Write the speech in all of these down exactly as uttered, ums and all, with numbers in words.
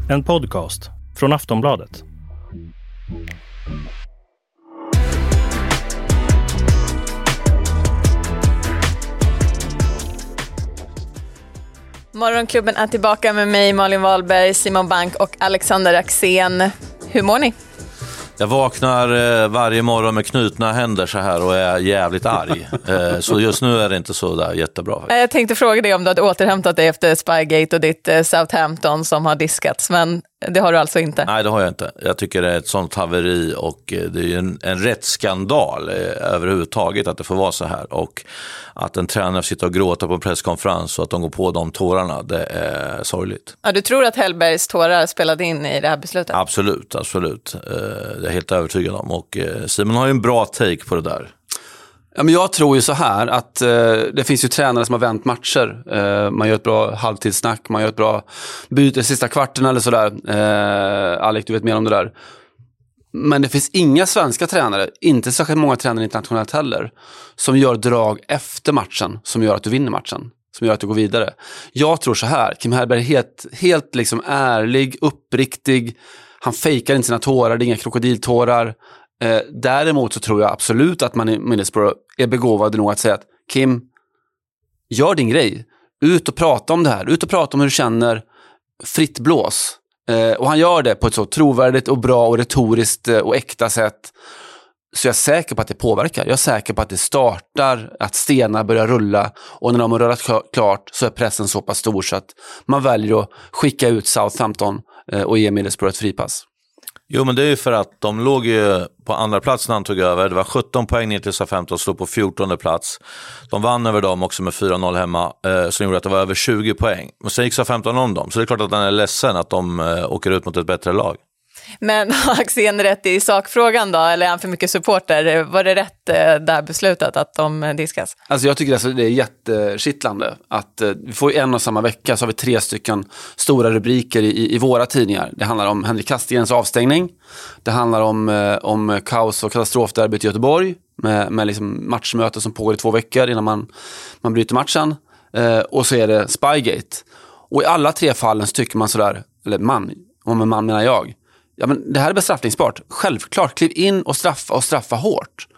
En podcast från Aftonbladet. Morgonklubben är tillbaka med mig, Malin Wahlberg, Simon Bank och Alexander Axén. Hur mår ni? Jag vaknar varje morgon med knutna händer så här och är jävligt arg. Så just nu är det inte så där jättebra. Jag tänkte fråga dig om du hade återhämtat dig efter Spygate och ditt Southampton som har diskats, men det har du alltså inte. Nej, det har jag inte. Jag tycker det är ett sånt haveri och det är ju en, en rättsskandal överhuvudtaget att det får vara så här. Och att en tränare sitter och gråter på en presskonferens och att de går på de tårarna, det är sorgligt. Ja, du tror att Hellbergs tårar spelade in i det här beslutet? Absolut, absolut. Det är helt övertygad om. Och Simon har ju en bra take på det där. Ja, men jag tror ju så här att eh, det finns ju tränare som har vänt matcher. Eh, man gör ett bra halvtidssnack, man gör ett bra byte i sista kvarten eller sådär. Eh, Alex, du vet mer om det där. Men det finns inga svenska tränare, inte särskilt många tränare internationellt heller, som gör drag efter matchen som gör att du vinner matchen, som gör att du går vidare. Jag tror så här, Kim Hellberg är helt, helt liksom ärlig, uppriktig. Han fejkar inte sina tårar, det är inga krokodiltårar. Eh, däremot så tror jag absolut att man i Middlesbrough är begåvad nog att säga att Kim, gör din grej. Ut och prata om det här. Ut och prata om hur du känner. Fritt blås. Eh, och han gör det på ett så trovärdigt och bra och retoriskt eh, och äkta sätt. Så jag är säker på att det påverkar. Jag är säker på att det startar, att stenar börjar rulla. Och när de har rullat klart så är pressen så pass stor så att man väljer att skicka ut Southampton eh, och ge Middlesbrough ett fripass. Jo, men det är ju för att de låg ju på andra plats när han tog över. Det var sjutton poäng ner till Southampton och slog på fjortonde plats. De vann över dem också med fyra noll hemma, eh, som gjorde att det var över tjugo poäng. Men sen gick Southampton om dem, så det är klart att han är ledsen att de eh, åker ut mot ett bättre lag. Men har Axén rätt i sakfrågan då? Eller är han för mycket supporter? Var det rätt eh, där beslutat att de diskas? Alltså jag tycker alltså det är jättekittlande att eh, vi får en och samma vecka så har vi tre stycken stora rubriker i, i våra tidningar. Det handlar om Henrik Castells avstängning. Det handlar om, eh, om kaos och katastrofderbyt i Göteborg med, med liksom matchmöte som pågår i två veckor innan man, man bryter matchen. Eh, och så är det Spygate. Och i alla tre fallen så tycker man sådär, eller man, om en man menar jag, ja, men det här är bestraffningsbart. Självklart, kliv in och straffa och straffa hårt.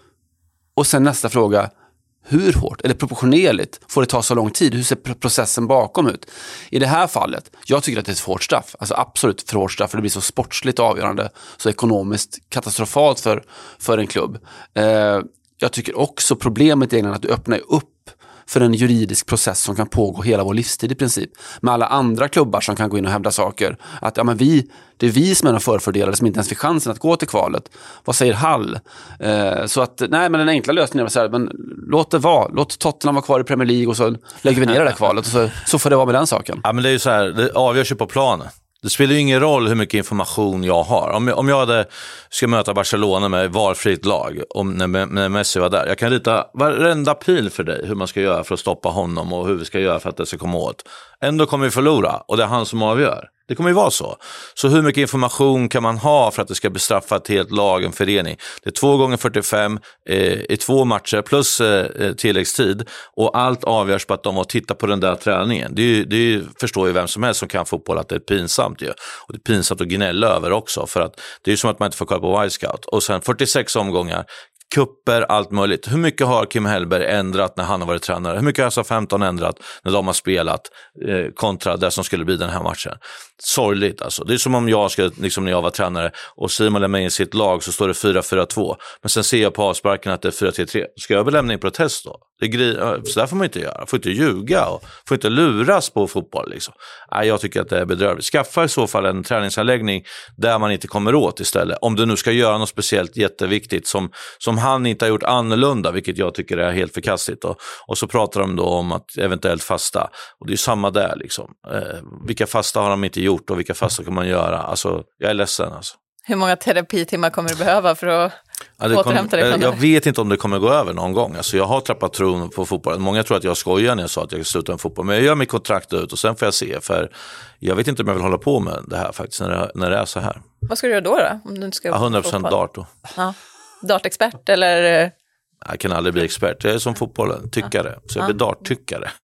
Och sen nästa fråga, hur hårt? Eller proportionerligt? Får det ta så lång tid? Hur ser processen bakom ut? I det här fallet, jag tycker att det är ett för hårt straff. Alltså absolut för hårt straff, för det blir så sportsligt avgörande, så ekonomiskt katastrofalt för, för en klubb. Eh, jag tycker också problemet är att du öppnar upp för en juridisk process som kan pågå hela vår livstid i princip. Med alla andra klubbar som kan gå in och hävda saker. Att ja, men vi, det är vi som är de förfördelade som inte ens fick chansen att gå till kvalet. Vad säger Hall? Eh, så att, nej, men den enkla lösningen är så här, men låt det vara. Låt Tottenham vara kvar i Premier League och så lägger vi ner det där kvalet och så, så får det vara med den saken. Ja, men det är ju så här, det avgörs ju på planen. Det spelar ju ingen roll hur mycket information jag har. Om jag, om jag hade, ska möta Barcelona med valfritt lag, om, när, när Messi var där. Jag kan rita varenda pil för dig, hur man ska göra för att stoppa honom och hur vi ska göra för att det ska komma åt. Ändå kommer vi förlora och det är han som avgör. Det kommer ju vara så. Så hur mycket information kan man ha för att det ska bestraffa ett helt lag, en förening? Det är två gånger fyrtiofem eh, i två matcher plus eh, tilläggstid. Och allt avgörs på att de har tittat på den där träningen. Det, är ju, det är ju, förstår ju vem som helst som kan fotboll att det är pinsamt ju. Och det är pinsamt att gnälla över också. För att det är ju som att man inte får kolla på Wisecout. Och sen fyrtiosex omgångar. Kupper, allt möjligt. Hur mycket har Kim Hellberg ändrat när han har varit tränare? Hur mycket har Southampton ändrat när de har spelat eh, kontra det som skulle bli den här matchen? Sorgligt alltså. Det är som om jag ska, liksom när jag var tränare och Simon lämnar in sitt lag så står det fyra fyra två. Men sen ser jag på avsparken att det är fyra tre tre. Ska jag väl lämna in protest då? Det gri- så där får man inte göra. Får inte ljuga och får inte luras på fotboll liksom. Nej, jag tycker att det är bedrövligt. Skaffa i så fall en träningsanläggning där man inte kommer åt istället. Om du nu ska göra något speciellt jätteviktigt som, som han inte har gjort annorlunda, vilket jag tycker är helt förkastligt. Och, och så pratar de då om att eventuellt fasta. Och det är ju samma där liksom. Eh, vilka fasta har de inte gjort och vilka fasta kan man göra? Alltså, jag är ledsen alltså. Hur många terapitimmar kommer du behöva för att ja, det återhämta dig? Jag vet inte om det kommer gå över någon gång. Alltså, jag har trappat tron på fotbollen. Många tror att jag skojar när jag sa att jag ska sluta med fotboll. Men jag gör mitt kontrakt ut och sen får jag se. För jag vet inte om jag vill hålla på med det här faktiskt när det, när det är så här. Vad ska du göra då då? Om du inte ska ja, hundra procent dart då. Ja. Dartexpert eller? Jag kan aldrig bli expert. Jag är som fotbollen, tyckare. Så jag blir darttyckare.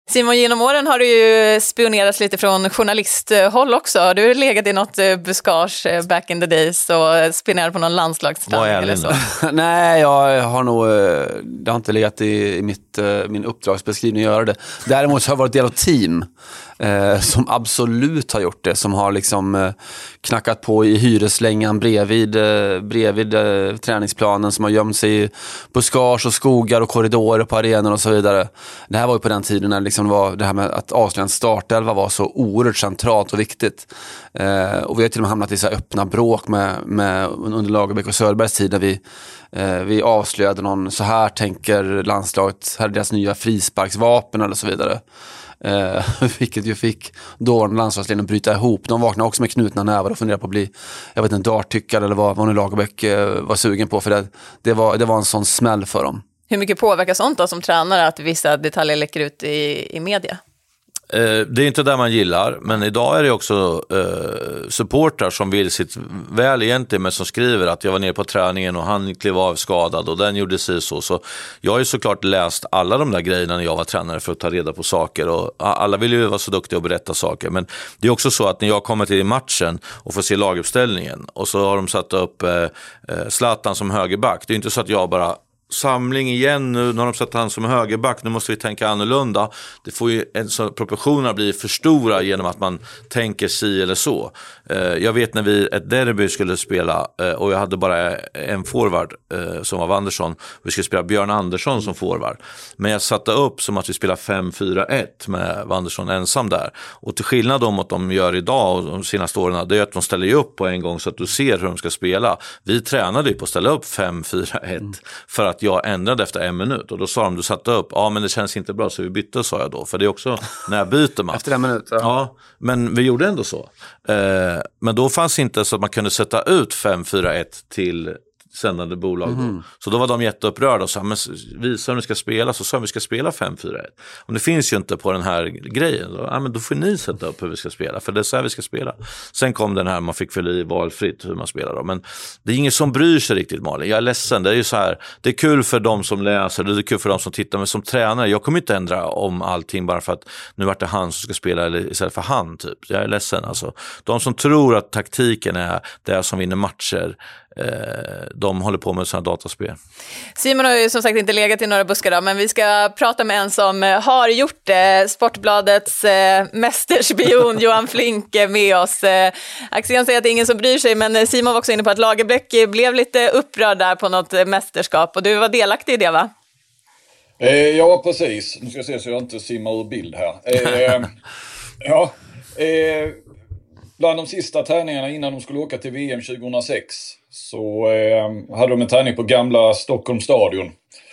Simon, genom åren har du ju spionerats lite från journalisthåll också. Har du legat i något buskage back in the days och spionerat på någon landslagsträning eller så? Nej, jag har nog det har inte legat i, i mitt, min uppdragsbeskrivning att göra det. Däremot så har jag varit del av team eh, som absolut har gjort det. Som har liksom eh, knackat på i hyreslängan bredvid, eh, bredvid eh, träningsplanen. Som har gömt sig i buskage och skogar och korridorer på arenor och så vidare. Det här var ju på den tiden när liksom var det här med att avslöja en startelva var så oerhört centralt och viktigt. Eh, och vi har till och med hamnat i så här öppna bråk med, med under Lagerbäck och Söderbergs tid där vi, eh, vi avslöjade någon, så här tänker landslaget, här är deras nya frisparksvapen eller så vidare. Eh, vilket ju fick dåvarande landslagsledningen bryta ihop. De vaknade också med knutna nävar och funderade på att bli, jag vet inte, darttyckare eller vad, vad nu Lagerbäck eh, var sugen på, för det, det, var, det var en sån smäll för dem. Hur mycket påverkar sånt då som tränare att vissa detaljer läcker ut i, i media? Det är inte där man gillar, men idag är det också eh, supportrar som vill sitt väl egentligen, men som skriver att jag var nere på träningen och han klev av skadad och den gjorde sig så. Så jag har ju såklart läst alla de där grejerna när jag var tränare för att ta reda på saker, och alla vill ju vara så duktiga och berätta saker. Men det är också så att när jag kommer till matchen och får se laguppställningen och så har de satt upp eh, Zlatan som högerback, det är inte så att jag bara samling igen nu när de satt han som högerback, nu måste vi tänka annorlunda. Det får ju en så, proportionerna blir för stora genom att man tänker si eller så. Eh, jag vet när vi ett derby skulle spela eh, och jag hade bara en forward eh, som var Wanderson. Vi skulle spela Björn Andersson som forward. Men jag satte upp som att vi spelar fem fyra ett med Wanderson ensam där. Och till skillnad om att de gör idag och de senaste åren, det är att de ställer ju upp på en gång så att du ser hur de ska spela. Vi tränade ju på att ställa upp fem fyra ett mm. för att jag ändrade efter en minut och då sa de, du satte upp, ja men det känns inte bra så vi bytte, sa jag då, för det är också när jag byter man. Efter en minut? Ja. ja, men vi gjorde ändå så. Eh, men då fanns inte så att man kunde sätta ut fem fyra ett till sändande bolag då. Mm. Så då var de jätteupprörda och sa, men visa hur ni ska spela, så sa vi ska spela fem fyra ett. Om det finns ju inte på den här grejen, då, ja, men då får ni sätta upp hur vi ska spela, för det är så här vi ska spela. Sen kom den här, man fick fylla i valfritt hur man spelar då. Men det är ingen som bryr sig riktigt, Malin. Jag är ledsen, det är ju så här, det är kul för de som läser, det är kul för de som tittar, men som tränare, jag kommer inte ändra om allting bara för att nu vart det han som ska spela eller istället för han typ. Jag är ledsen alltså. De som tror att taktiken är det som vinner matcher, de håller på med sådana dataspel. Simon har ju som sagt inte legat i några buskar då, men vi ska prata med en som har gjort det. Sportbladets eh, mästerspion Johan Flink med oss. Eh, Axén säger att det är ingen som bryr sig, men Simon var också inne på att Lagerbäck blev lite upprörd där på något mästerskap och du var delaktig i det, va? Eh, ja, precis. Nu ska jag se så jag inte simmar ur bild här. Eh, ja, eh, bland de sista träningarna innan de skulle åka till V M tjugohundrasex så eh, hade de en träning på gamla Stockholms stadion.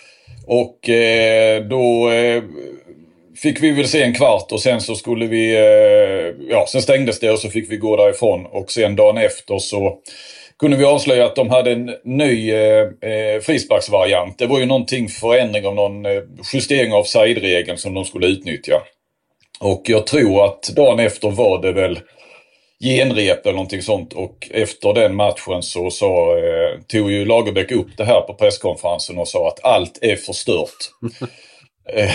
Och eh, då eh, fick vi väl se en kvart och sen så skulle vi, eh, ja sen stängdes det och så fick vi gå därifrån. Och sen dagen efter så kunde vi avslöja att de hade en ny eh, frisparksvariant. Det var ju någonting förändring av någon eh, justering av offside-regeln som de skulle utnyttja. Och jag tror att dagen efter var det väl genrep eller någonting sånt, och efter den matchen så, så eh, tog ju Lagerbäck upp det här på presskonferensen och sa att allt är förstört. eh,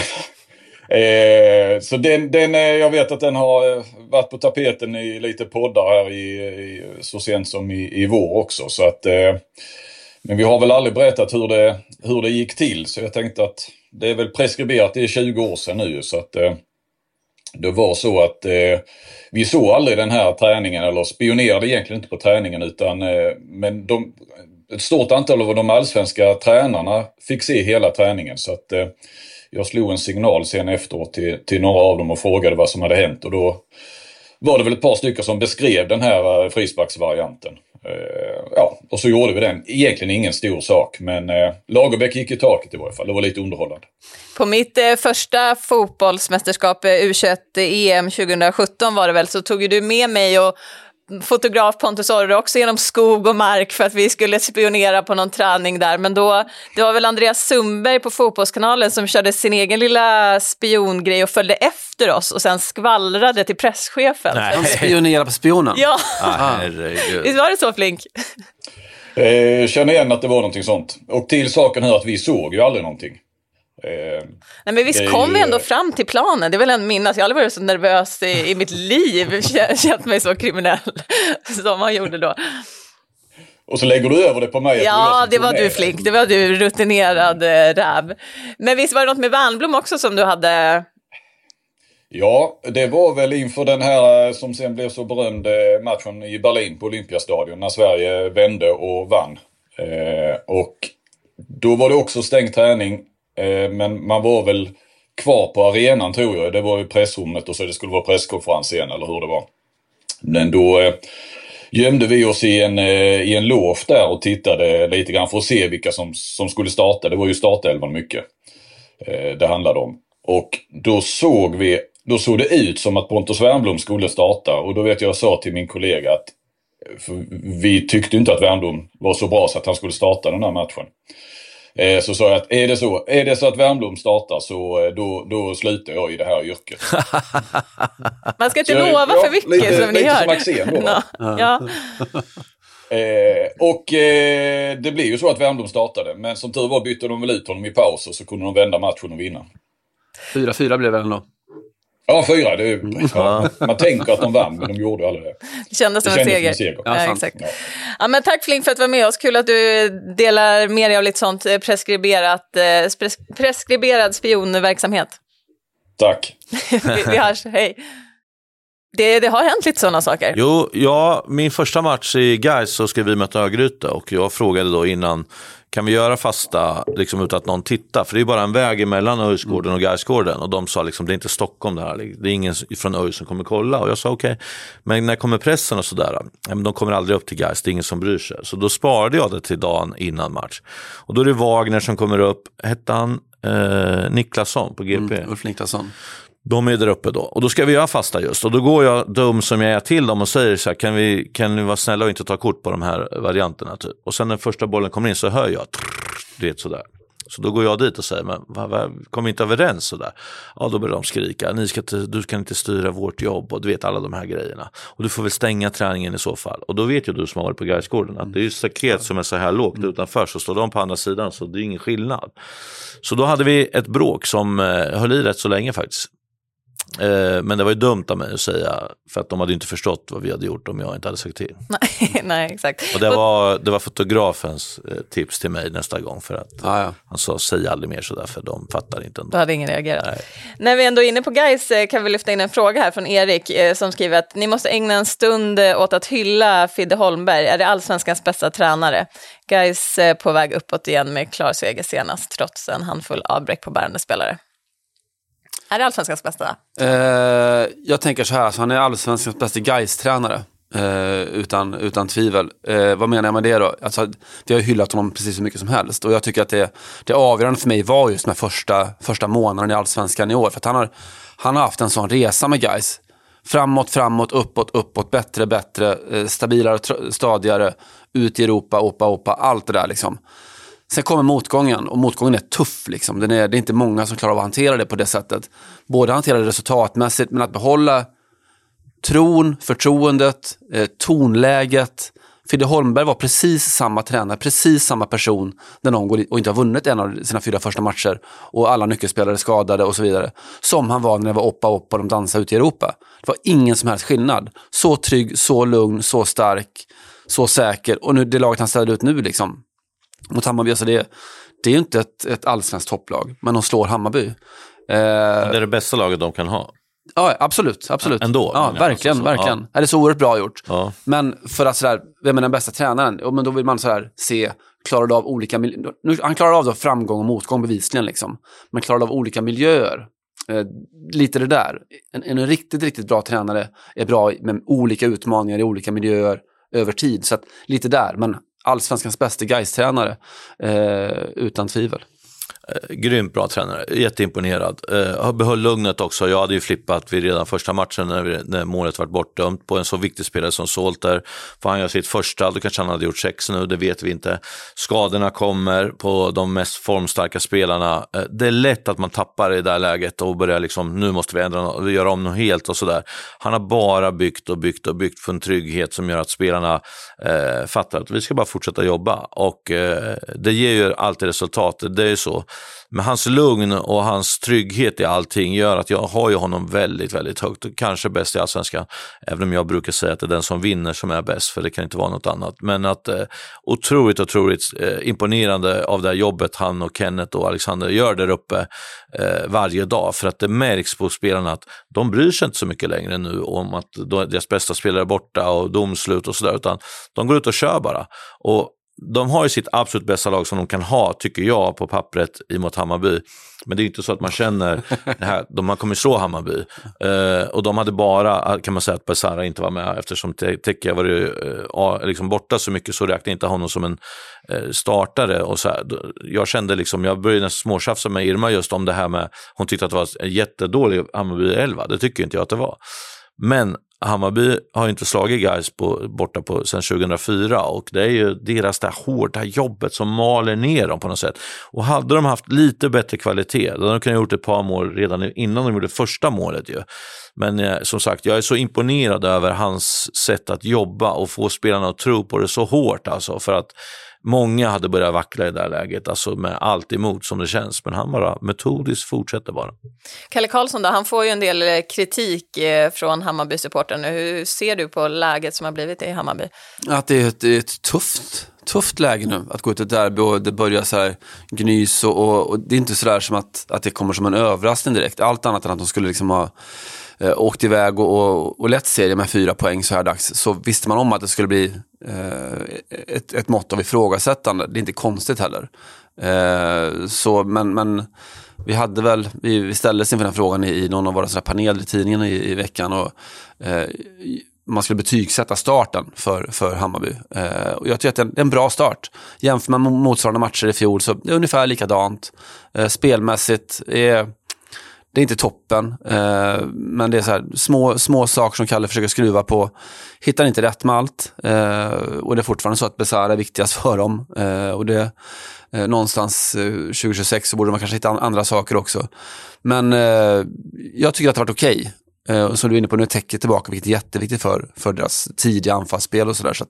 eh, så den, den, jag vet att den har varit på tapeten i lite poddar här i, i, så sent som i, i vår också. Så att, eh, men vi har väl aldrig berättat hur det, hur det gick till, så jag tänkte att det är väl preskriberat, det är tjugo år sedan nu, så att eh, det var så att eh, vi såg aldrig den här träningen, eller spionerade egentligen inte på träningen, utan eh, men de, ett stort antal av de allsvenska tränarna fick se hela träningen, så att eh, jag slog en signal sen efteråt till, till några av dem och frågade vad som hade hänt, och då var det väl ett par stycken som beskrev den här eh, frisparksvarianten. Eh, ja, och så gjorde vi den. Egentligen ingen stor sak, men eh, Lagerbäck gick i taket i varje fall. Det var lite underhållande. På mitt eh, första fotbollsmästerskap eh, U tjugoett E M tjugosjutton var det väl, så tog ju du med mig och fotograf Pontus Orre också genom skog och mark för att vi skulle spionera på någon träning där. Men då, det var väl Andreas Sundberg på Fotbollskanalen som körde sin egen lilla spiongrej och följde efter oss och sen skvallrade till presschefen. Han spionerade på spionen? Ja, ah, visst var det så, Flink? Jag känner igen att det var någonting sånt. Och till saken här att vi såg ju aldrig någonting. Eh, Nej, men visst kom vi ändå fram till planen. Det är väl en minnas. Jag har aldrig varit så nervös i, i mitt liv. Känt mig så kriminell som man gjorde då. Och så lägger du över det på mig. Ja, det var du flink. Det var du rutinerad äh, räv. Men visst var det något med Wernbloom också som du hade... Ja, det var väl inför den här som sen blev så berömd matchen i Berlin på Olympiastadion när Sverige vände och vann. Eh, och då var det också stängt träning, eh, men man var väl kvar på arenan tror jag. Det var ju pressrummet och så det skulle vara presskonferens igen eller hur det var. Men då eh, gömde vi oss i en, eh, i en loge där och tittade lite grann för att se vilka som, som skulle starta. Det var ju startelvan mycket eh, det handlade om. Och då såg vi Då såg det ut som att Pontus Wernbloom skulle starta. Och då vet jag, jag sa till min kollega att vi tyckte inte att Wernbloom var så bra så att han skulle starta den här matchen. Eh, så sa jag att är det så, är det så att Wernbloom startar så då, då slutar jag i det här yrket. Man ska inte så, lova ja, för mycket lite, som ni lite gör. Som Axén då, va? No. Ja. Eh, och eh, det blev ju så att Wernbloom startade. Men som tur var bytte de väl ut honom i paus och så kunde de vända matchen och vinna. fyra fyra blev det ändå. Ja, fyra. Det är, ja, man tänker att de vann, men de gjorde aldrig det. Det kändes som det en seger. Som en seger. Ja, Ja, exakt. Ja. Ja, men tack Flink för att du var med oss. Kul att du delar med dig av lite sånt preskriberat, eh, preskriberad spionverksamhet. Tack. vi, vi hörs, hej. Det, det har hänt lite sådana saker. Jo, ja, min första match i Gais så ska vi möta Örgryte och jag frågade då innan, kan vi göra fasta liksom utan att någon tittar? För det är bara en väg emellan Öjsgården och Gaisgården och de sa liksom, det är inte Stockholm det här, det är ingen från Öj som kommer kolla. Och jag sa okej, okay. Men när kommer pressen och sådär, de kommer aldrig upp till Gais, det är ingen som bryr sig. Så då sparade jag det till dagen innan match. Och då är det Wagner som kommer upp, hette han eh, Niklasson på G P. Mm, Ulf Niklasson. De är där uppe då. Och då ska vi göra fasta just. Och då går jag dum som jag är till dem och säger så här, kan vi, kan ni vara snälla och inte ta kort på de här varianterna typ. Och sen när första bollen kommer in så hör jag det är sådär. Så då går jag dit och säger, men vad, vad, kom vi inte överens sådär? Ja, då börjar de skrika, ni ska inte, du kan inte styra vårt jobb och du vet alla de här grejerna. Och du får väl stänga träningen i så fall. Och då vet ju du som har varit på Gaisgården att det är ju staket som är så här lågt utanför, så står de på andra sidan så det är ingen skillnad. Så då hade vi ett bråk som eh, höll i rätt så länge faktiskt. Men det var ju dumt av mig att säga, för att de hade inte förstått vad vi hade gjort om jag inte hade sagt till. Nej, nej exakt. Och det var, det var fotografens tips till mig nästa gång, för att ah, ja. han sa, säg aldrig mer sådär, för de fattar inte ändå. Då hade ingen reagerat. Nej. När vi ändå är inne på Gais kan vi lyfta in en fråga här från Erik som skriver att ni måste ägna en stund åt att hylla Fidde Holmberg. Är det allsvenskans bästa tränare? Gais på väg uppåt igen med klar seger senast, trots en handfull avbräck på bärande spelare. Är det allsvenskans bästa? Eh, jag tänker så här, alltså, han är allsvenskans bästa Gais-tränare. Eh, utan, utan tvivel. Eh, vad menar jag med det då? Alltså, vi har hyllat honom precis så mycket som helst. Och jag tycker att det, det avgörande för mig var just med första, första månaden i allsvenskan i år. För att han har, han har haft en sån resa med Gais. Framåt, framåt, uppåt, uppåt, bättre, bättre, eh, stabilare, tr- stadigare, ut i Europa, Opa, Opa, allt det där liksom. Sen kommer motgången, och motgången är tuff liksom. Den är, det är inte många som klarar av att hantera det på det sättet. Både hantera det resultatmässigt, men att behålla tron, förtroendet, eh, tonläget. Fidde Holmberg var precis samma tränare, precis samma person när någon går och inte har vunnit en av sina fyra första matcher och alla nyckelspelare skadade och så vidare. Som han var när det var Oppa Oppa och de dansade ute i Europa. Det var ingen som helst skillnad. Så trygg, så lugn, så stark, så säker. Och nu det laget han ställde ut nu liksom mot Hammarby, alltså det, det är ju inte ett, ett allsvenskt topplag, men de slår Hammarby. Eh, det är det bästa laget de kan ha. Ja, absolut, absolut. Ändå. Ja, verkligen, så, verkligen. Ja. Det är så oerhört bra gjort. Ja. Men för att sådär, vem är den bästa tränaren? Ja, men då vill man sådär se, klarade av olika miljöer. Nu, han klarar av då framgång och motgång bevisligen liksom. Men klarade av olika miljöer. Eh, lite det där. En, en riktigt, riktigt bra tränare är bra med olika utmaningar i olika miljöer över tid. Så att lite där, men allsvenskans bästa Gais-tränare eh, utan tvivel. Eh, grymt bra tränare, jätteimponerad. Eh, behöll lugnet också. Jag hade ju flippat vid redan första matchen när, vi, när målet var bortdömt på en så viktig spelare som Solter. För han gör sitt första, då kanske han hade gjort sex nu, det vet vi inte. Skadorna kommer på de mest formstarka spelarna. Eh, det är lätt att man tappar i det där läget och börjar liksom, nu måste vi ändra och göra om något helt och sådär. Han har bara byggt och byggt och byggt för en trygghet som gör att spelarna eh, fattar att vi ska bara fortsätta jobba. Och eh, det ger ju alltid resultat, det är ju så. Men hans lugn och hans trygghet i allting gör att jag har ju honom väldigt, väldigt högt. Kanske bäst i Allsvenskan, även om jag brukar säga att det är den som vinner som är bäst, för det kan inte vara något annat. Men att eh, otroligt, otroligt eh, imponerande av det här jobbet han och Kenneth och Alexander gör där uppe eh, varje dag. För att det märks på spelarna att de bryr sig inte så mycket längre nu om att deras bästa spelare är borta och domslut och sådär, utan de går ut och kör bara. Och de har ju sitt absolut bästa lag som de kan ha, tycker jag, på pappret emot Hammarby. Men det är inte så att man känner det här, de har kommit slå Hammarby. Uh, och de hade bara, kan man säga, att Besara inte var med, eftersom Teke var ju, uh, liksom borta så mycket, så räknade inte honom som en uh, startare. Och så här. Jag kände liksom, jag började nästan småtjafsa med Irma just om det här med, hon tyckte att det var en jättedålig Hammarby elva. Det tycker inte jag att det var. Men Hammarby har ju inte slagit guys på, borta på sedan tjugohundrafyra, och det är ju deras där hårda jobbet som maler ner dem på något sätt. Och hade de haft lite bättre kvalitet, då hade de kunnat gjort ett par mål redan innan de gjorde första målet ju. Men eh, som sagt, jag är så imponerad över hans sätt att jobba och få spelarna att tro på det så hårt, alltså, för att många hade börjat vackla i det här läget, alltså med allt emot som det känns, men han bara metodiskt fortsätter bara. Kalle Karlsson då, han får ju en del kritik från Hammarby-supporten. Hur ser du på läget som har blivit i Hammarby? Att det är ett, ett tufft, tufft läge nu att gå ut ett derby och det börjar så här gnys och, och, och det är inte så där som att, att det kommer som en överraskning direkt. Allt annat än att de skulle liksom ha eh, åkt iväg och, och, och lätt serie med fyra poäng så här dags, så visste man om att det skulle bli eh, ett, ett mått av ifrågasättande. Det är inte konstigt heller. Eh, så, men, men vi hade väl, vi, vi ställdes inför den frågan i, i någon av våra paneler i tidningen i, i veckan, och eh, man skulle betygsätta starten för, för Hammarby. Eh, och jag tycker att det är en, det är en bra start. Jämför med motsvarande matcher i fjol så det är ungefär likadant. Eh, spelmässigt är det är inte toppen, eh, men det är så här, små, små saker som Kalle försöker skruva på. Hittar inte rätt med allt. Eh, och det är fortfarande så att Besara är viktigast för dem. Eh, och det eh, någonstans eh, tjugo tjugosex så borde man kanske hitta andra saker också. Men eh, jag tycker att det har varit okej. Okay. Eh, som du är inne på, nu är Teke tillbaka, vilket är jätteviktigt för, för deras tidiga anfallsspel och sådär. Så att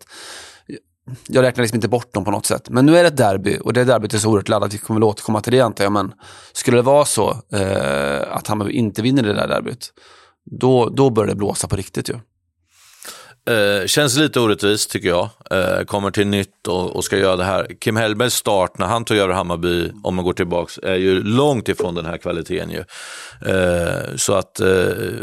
jag räknar liksom inte bort dem på något sätt. Men nu är det ett derby, och det derbyt är så oerhört laddat. Vi kommer väl återkomma till det, antar jag. Men skulle det vara så eh, att Hammarby inte vinner det där derbyt, då, då börjar det blåsa på riktigt ju. Eh, känns lite orättvist tycker jag. Eh, kommer till nytt och, och ska göra det här. Kim Hellbergs start när han tog över Hammarby, om man går tillbaks, är ju långt ifrån den här kvaliteten ju. Eh, så att eh,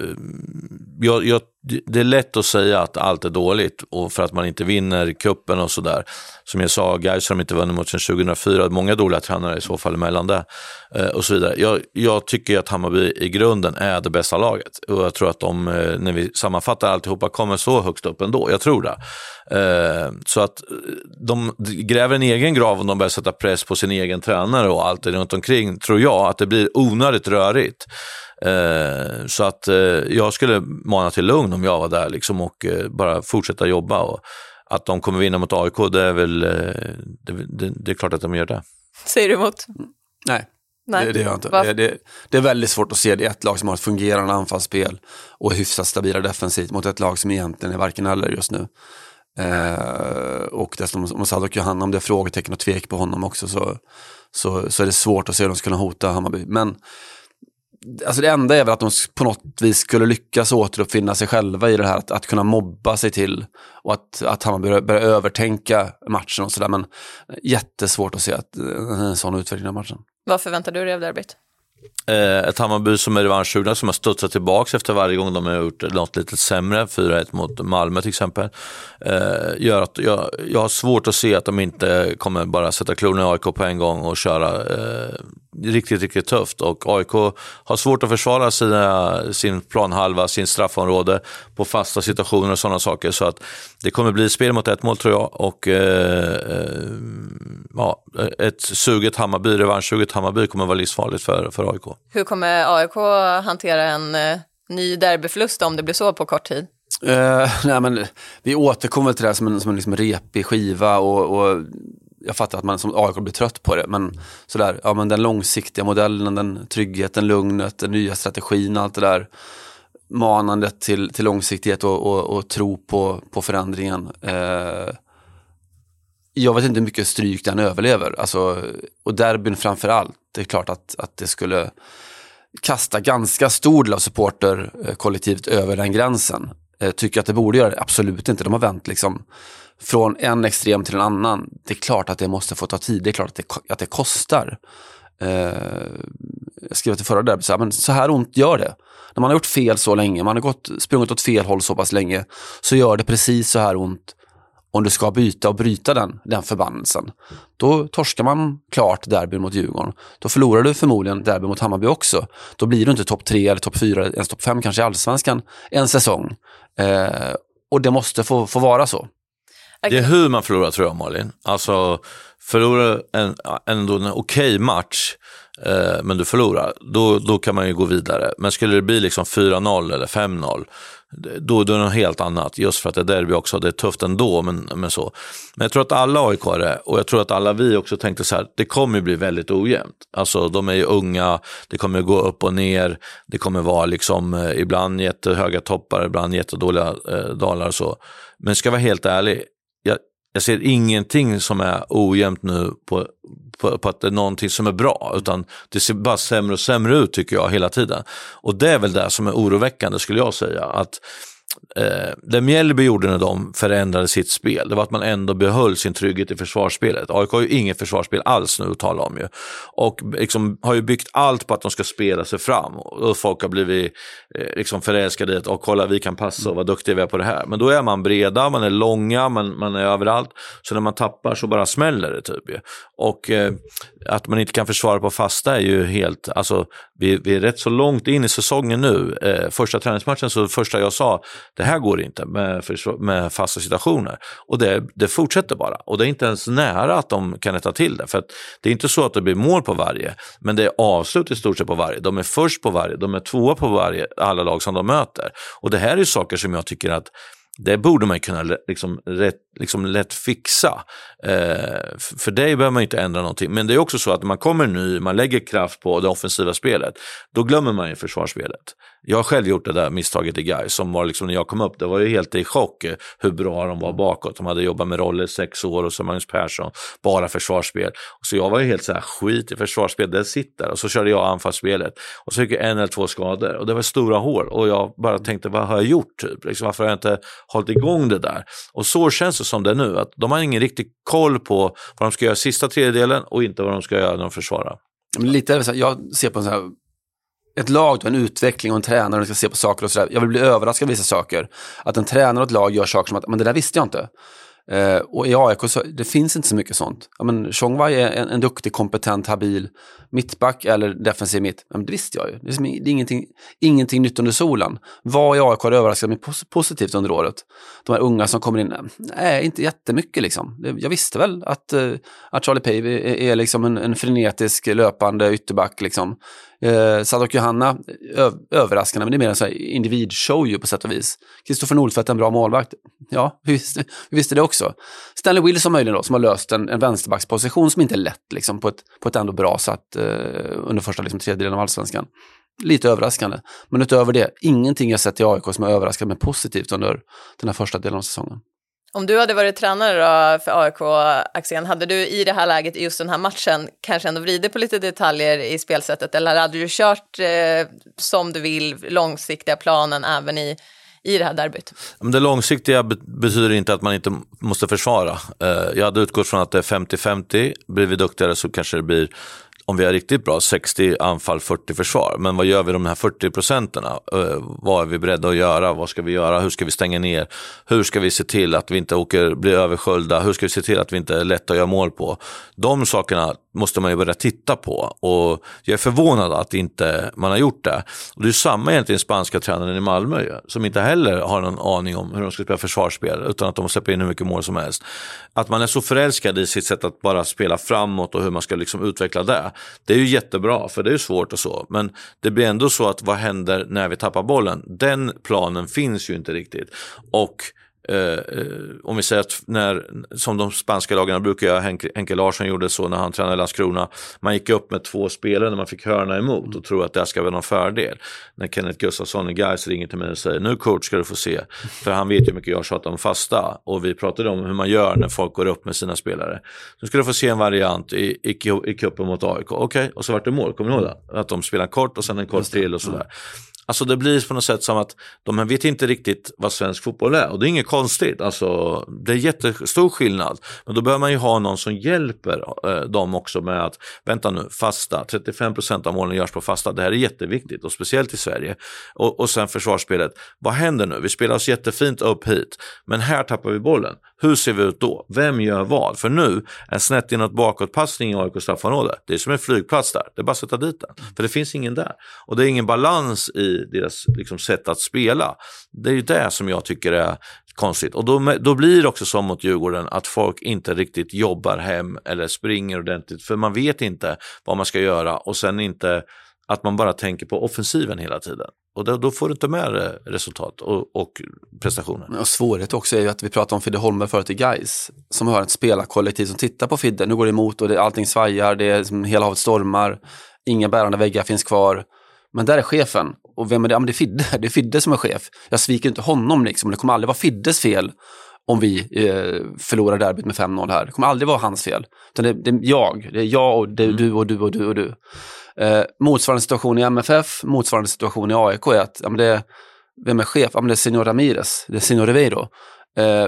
jag, jag, det är lätt att säga att allt är dåligt, och för att man inte vinner kuppen och sådär. Som jag sa, guys har de inte vunnit mot sedan tjugohundrafyra. Många dåliga tränare i så fall emellan det. Eh, och så vidare. Jag, jag tycker att Hammarby i grunden är det bästa laget. Och jag tror att de, eh, när vi sammanfattar alltihopa, kommer så högst upp ändå. Jag tror det. Eh, så att de gräver en egen grav om de börjar sätta press på sin egen tränare och allt det runt omkring, tror jag att det blir onödigt rörigt. Eh, så att eh, jag skulle mana till lugn om jag var där liksom, och eh, bara fortsätta jobba, och att de kommer vinna mot A I K, det är väl eh, det, det, det är klart att de gör det. Säger du emot? Nej. Nej. Det, det gör jag inte. Det, det, det är väldigt svårt att se det ett lag som har ett fungerande anfallsspel och hyfsat stabila defensivt mot ett lag som egentligen är varken eller just nu. Eh, och dessutom om Sadok Johanna, om det är frågetecken och tvek på honom också, så, så, så är det svårt att se hur de skulle hota Hammarby. Men alltså det enda är väl att de på något vis skulle lyckas återuppfinna sig själva i det här, att, att kunna mobba sig till, och att, att Hammarby börjar, börjar övertänka matchen och sådär. Men jättesvårt att se att, en sån utveckling av matchen. Vad förväntar du dig av derbyt? Eh, ett Hammarby som är revanschsugna, som har studsat tillbaka efter varje gång de har gjort något lite sämre, fyra ett mot Malmö till exempel, eh, gör att jag, jag har svårt att se att de inte kommer bara sätta klorna i A I K på en gång och köra eh, riktigt, riktigt tufft. Och A I K har svårt att försvara sina, sin planhalva, sin straffområde på fasta situationer och sådana saker, så att det kommer bli spel mot ett mål, tror jag, och eh, ja, ett suget Hammarby, revanschsuget Hammarby kommer vara livsfarligt för, för A I K. Hur kommer A I K hantera en eh, ny derbyförlust om det blir så på kort tid? Uh, nej, men vi återkommer till det här som en, som en liksom repig skiva, och, och jag fattar att man som A I K blir trött på det, men sådär, ja, men den långsiktiga modellen, den tryggheten, lugnet, den nya strategin, allt det där, manandet till, till långsiktighet och, och, och tro på, på förändringen. Uh, jag vet inte hur mycket stryk den överlever. Alltså, och derbyn framför allt. Det är klart att, att det skulle kasta ganska stor del av supporterkollektivet över den gränsen. Jag tycker att det borde göra det. Absolut inte. De har vänt liksom från en extrem till en annan. Det är klart att det måste få ta tid. Det är klart att det, att det kostar. Eh, jag skrev till förra derby, så här, men så här ont gör det. När man har gjort fel så länge, man har gått, sprungit åt fel håll så pass länge, så gör det precis så här ont om du ska byta och bryta den, den förbannelsen. Då torskar man klart derby mot Djurgården. Då förlorar du förmodligen derby mot Hammarby också. Då blir du inte topp tre eller topp fyra, ens topp fem kanske i Allsvenskan en säsong. Eh, och det måste få, få vara så. Det är hur man förlorar, tror jag, Malin. Alltså, förlorar en, ändå en okej match, eh, men du förlorar, då, då kan man ju gå vidare. Men skulle det bli liksom fyra noll eller fem noll, då, då är det något helt annat. Just för att det är derby också, det är tufft ändå, men, men så. Men jag tror att alla A I K-are, och jag tror att alla vi också tänkte så här, det kommer bli väldigt ojämnt. Alltså, de är ju unga, det kommer gå upp och ner, det kommer vara liksom eh, ibland jättehöga toppar, ibland jättedåliga eh, dalar och så. Men ska jag vara helt ärlig, Jag, jag ser ingenting som är ojämnt nu på, på, på att det är någonting som är bra, utan det ser bara sämre och sämre ut, tycker jag, hela tiden. Och det är väl det som är oroväckande, skulle jag säga, att eh, det Mjällby gjorde när de förändrade sitt spel, det var att man ändå behöll sin trygghet i försvarsspelet. A I K har ju inget försvarsspel alls nu att tala om ju. Och liksom har ju byggt allt på att de ska spela sig fram. Och folk har blivit eh, liksom förälskade i att oh, kolla, vi kan passa och vad duktiga vi är på det här. Men då är man breda, man är långa, man, man är överallt. Så när man tappar så bara smäller det typ. Och eh, att man inte kan försvara på fasta är ju helt, alltså vi, vi är rätt så långt in i säsongen nu. Eh, första träningsmatchen, så första jag sa, det här går inte med, med fasta situationer. Och det, det fortsätter bara. Och det är inte ens nära att de kan rätta till det. För att det är inte så att det blir mål på varje, men det är avslut i stort sett på varje. De är först på varje, de är tvåa på varje, alla lag som de möter. Och det här är saker som jag tycker att det borde man kunna liksom, rätt, liksom lätt fixa. Eh, för det behöver man inte ändra någonting. Men det är också så att när man kommer ny, man lägger kraft på det offensiva spelet, då glömmer man ju försvarsspelet. Jag har själv gjort det där misstaget i Gais, som var liksom när jag kom upp, det var ju helt i chock hur bra de var bakåt. De hade jobbat med roller sex år och så Magnus Persson, bara försvarsspel. Och så jag var ju helt så här, skit i försvarsspel, det sitter. Och så körde jag anfallsspelet. Och så fick jag en eller två skador. Och det var stora hår. Och jag bara tänkte, vad har jag gjort? Typ? Liksom, varför har jag inte hållit igång det där? Och så känns det som det nu, att de har ingen riktig koll på vad de ska göra sista tredjedelen och inte vad de ska göra när de försvarar. Men lite, jag ser på en så här, ett lag och en utveckling och en tränare och ska se på saker och sådär. Jag vill bli överraskad av vissa saker. Att en tränare och ett lag gör saker som att, men det där visste jag inte. Eh, och i A I K så det finns inte så mycket sånt. Ja, men Chongwai är en, en duktig, kompetent, habil mittback eller defensiv mitt. Men det visste jag ju. Det är, som, det är ingenting, ingenting nytt under solen. Vad i A I K har överraskat mig pos- positivt under året? De här unga som kommer in, nej, inte jättemycket liksom. Jag visste väl att, uh, att Charlie Pave är, är liksom en, en frenetisk löpande ytterback liksom. Eh, Sadok Johanna, ö- överraskande, men det är mer en sån här individshow ju på sätt och vis. Kristoffer Nordfeldt, en bra målvakt. Ja, vi visste, vi visste det också. Stanley Wilson möjligen då, som har löst en, en vänsterbacksposition som inte är lätt liksom, på, ett, på ett ändå bra sätt eh, under första liksom, tredjedelen av Allsvenskan. Lite överraskande. Men utöver det, ingenting jag sett i A I K som har överraskat mig positivt under den här första delen av säsongen. Om du hade varit tränare då för A I K, Axén, hade du i det här läget, i just den här matchen, kanske ändå vridit på lite detaljer i spelsättet, eller hade du kört eh, som du vill, långsiktiga planen även i, i det här derbyt? Det långsiktiga betyder inte att man inte måste försvara. Jag hade utgått från att det är femtio femtio, blir vi duktigare så kanske det blir, om vi är riktigt bra, sextio anfall, fyrtio försvar. Men vad gör vi de här fyrtio procenterna? Vad är vi beredda att göra? Vad ska vi göra? Hur ska vi stänga ner? Hur ska vi se till att vi inte åker, blir översköljda? Hur ska vi se till att vi inte är lätt att göra mål på? De sakerna måste man ju börja titta på. Och jag är förvånad att inte man har gjort det. Och det är samma egentligen spanska tränaren i Malmö ju, som inte heller har någon aning om hur de ska spela försvarsspel, utan att de släpper in hur mycket mål som helst. Att man är så förälskad i sitt sätt att bara spela framåt och hur man ska liksom utveckla det. Det är ju jättebra, för det är ju svårt och så. Men det blir ändå så att vad händer när vi tappar bollen? Den planen finns ju inte riktigt. Och Eh, om vi säger att när, som de spanska lagarna brukar göra, Henke, Henke Larsson gjorde så när han tränade Landskrona, man gick upp med två spelare när man fick hörna emot och tror att det ska vara någon fördel. När Kenneth Gustafsson och Gais ringer till mig och säger, nu coach ska du få se, för han vet ju mycket jag tjatar om fasta, och vi pratade om hur man gör när folk går upp med sina spelare. Så ska du få se en variant i, i, i kuppen mot A I K. Okej, okay. Och så vart det mål, kommer ni ihåg det? Att de spelar kort och sen en kort till och sådär. Alltså det blir på något sätt som att de vet inte riktigt vad svensk fotboll är, och det är inget konstigt, alltså det är jättestor skillnad, men då behöver man ju ha någon som hjälper eh, dem också med att, vänta nu, fasta, trettiofem procent av målen görs på fasta, det här är jätteviktigt och speciellt i Sverige, och, och sen försvarsspelet, vad händer nu? Vi spelar oss jättefint upp hit, men här tappar vi bollen, hur ser vi ut då? Vem gör vad? För nu, en snett inåt bakåtpassning i A I K straffområde, det är som en flygplats där, det är bara att sätta dit den, för det finns ingen där, och det är ingen balans i deras liksom, sätt att spela. Det är ju det som jag tycker är konstigt. Och då, då blir det också som mot Djurgården att folk inte riktigt jobbar hem eller springer ordentligt, för man vet inte vad man ska göra, och sen inte att man bara tänker på offensiven hela tiden. Och då, då får du inte med resultat och, och prestationer. Och svårighet också är ju att vi pratar om Fidde Holmberg förut i Gais, som har ett spelarkollektiv som tittar på Fidde. Nu går det emot och det, allting svajar, det är som hela havet stormar, inga bärande väggar finns kvar. Men där är chefen. Och vem är det? Ja, men det är Fidde. Det är Fidde som är chef. Jag sviker inte honom liksom. Det kommer aldrig vara Fiddes fel om vi eh, förlorar derbyt med fem noll här. Det kommer aldrig vara hans fel. Utan det, det är jag. Det är jag och det är du och du och du och du. Eh, motsvarande situation i M F F, motsvarande situation i A I K är att ja, men det, vem är chef? Ja, men det är Senor Ramirez. Det är Senor Ribeiro. Eh,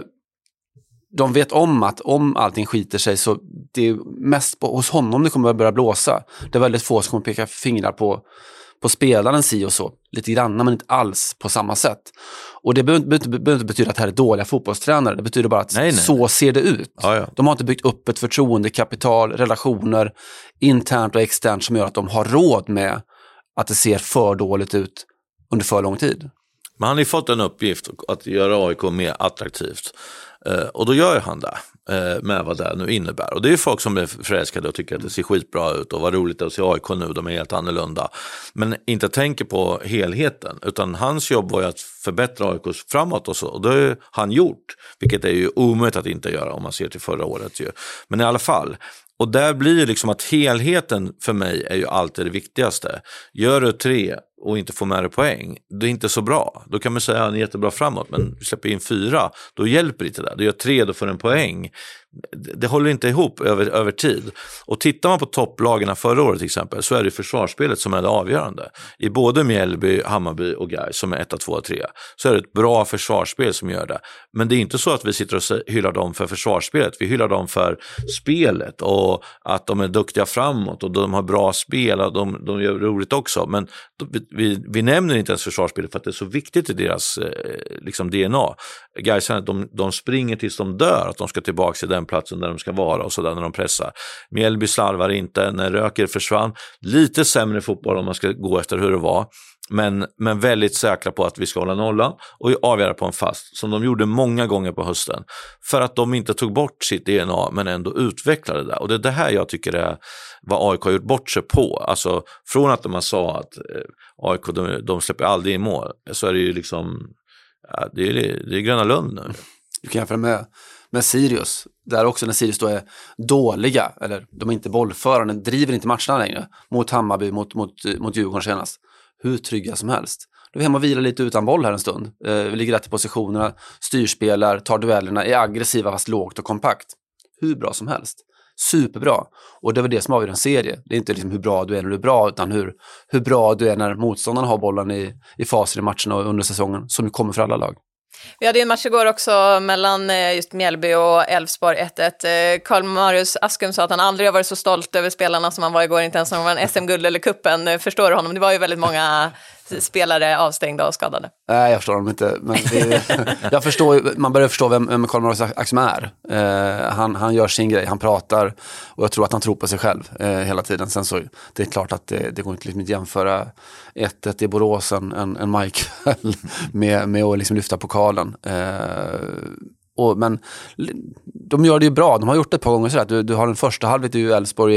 de vet om att om allting skiter sig så det är mest på, hos honom det kommer att börja blåsa. Det är väldigt få som kommer peka fingrar på på spelaren si och så, lite grann, men inte alls på samma sätt. Och det behöver inte, behöver inte betyda att det här är dåliga fotbollstränare, det betyder bara att nej, nej. så ser det ut. Ja, ja. De har inte byggt upp ett förtroendekapital, relationer, internt och externt som gör att de har råd med att det ser för dåligt ut under för lång tid. Men han har ju fått en uppgift att göra A I K mer attraktivt. Uh, och då gör han det uh, med vad det nu innebär. Och det är ju folk som är förälskade och tycker att det ser skitbra ut och vad roligt att se A I K nu, de är helt annorlunda. Men inte tänker på helheten, utan hans jobb var ju att förbättra A I K framåt och så. Och det har han gjort, vilket är ju omöjligt att inte göra om man ser till förra året ju. Men i alla fall. Och där blir det liksom att helheten för mig är ju alltid det viktigaste. Gör du tre och inte får med dig poäng, det är inte så bra. Då kan man säga att han är jättebra framåt, men släpper in fyra, då hjälper det inte det. Du gör tre, då får en poäng. Det håller inte ihop över, över tid. Och tittar man på topplagarna förra året till exempel, så är det försvarsspelet som är det avgörande. I både Mjällby, Hammarby och Gais som är ett, två och tre, så är det ett bra försvarsspel som gör det. Men det är inte så att vi sitter och hyllar dem för försvarsspelet. Vi hyllar dem för spelet och att de är duktiga framåt och de har bra spel och de, de gör roligt också. Men vi, vi nämner inte ens försvarsspelet för att det är så viktigt i deras eh, liksom D N A. Gais, de, de springer tills de dör, att de ska tillbaka till den platsen där de ska vara och sådär när de pressar. Mjällby slarvar inte, när Röker försvann. Lite sämre fotboll om man ska gå efter hur det var. Men, men väldigt säkra på att vi ska hålla nollan och avgöra på en fast, som de gjorde många gånger på hösten. För att de inte tog bort sitt D N A men ändå utvecklade det. Och det är det här jag tycker är vad A I K har gjort bort sig på. Alltså från att man sa att eh, A I K de, de släpper aldrig i mål, så är det ju liksom ja, det, är, det är Gröna Lund nu. Du kan jämföra med med Sirius, där också när Sirius då är dåliga, eller de är inte bollförande, driver inte matcherna längre, mot Hammarby, mot, mot, mot Djurgården senast, hur trygga som helst. Då är vi hemma och vilar lite utan boll här en stund. Eh, vi ligger rätt i positionerna, styrspelar, tar duellerna, är aggressiva fast lågt och kompakt. Hur bra som helst. Superbra. Och det är väl det som avgör en serie. Det är inte liksom hur bra du är när du är bra, utan hur, hur bra du är när motståndarna har bollen i, i faser i matcherna och under säsongen, som kommer för alla lag. Vi hade en match igår också mellan just Mjällby och Elfsborg ett ett. Karl-Marius Askum sa att han aldrig har varit så stolt över spelarna som han var igår, inte ens om det var en S M-guld eller kuppen. Förstår du honom? Det var ju väldigt många spelare avstängda och skadade. Nej, jag förstår dem inte. Men det, jag förstår, man börjar förstå vem, vem Karl-Marius Askum är. Eh, han, han gör sin grej, han pratar och jag tror att han tror på sig själv eh, hela tiden. Sen så det är klart att det, det går inte liksom att jämföra ett ett i Borås en, en, en majkväll med, med att liksom lyfta pokalen. Eh, och, men de gör det ju bra. De har gjort det ett par gånger så att du, du har den första halvlek i Elfsborg är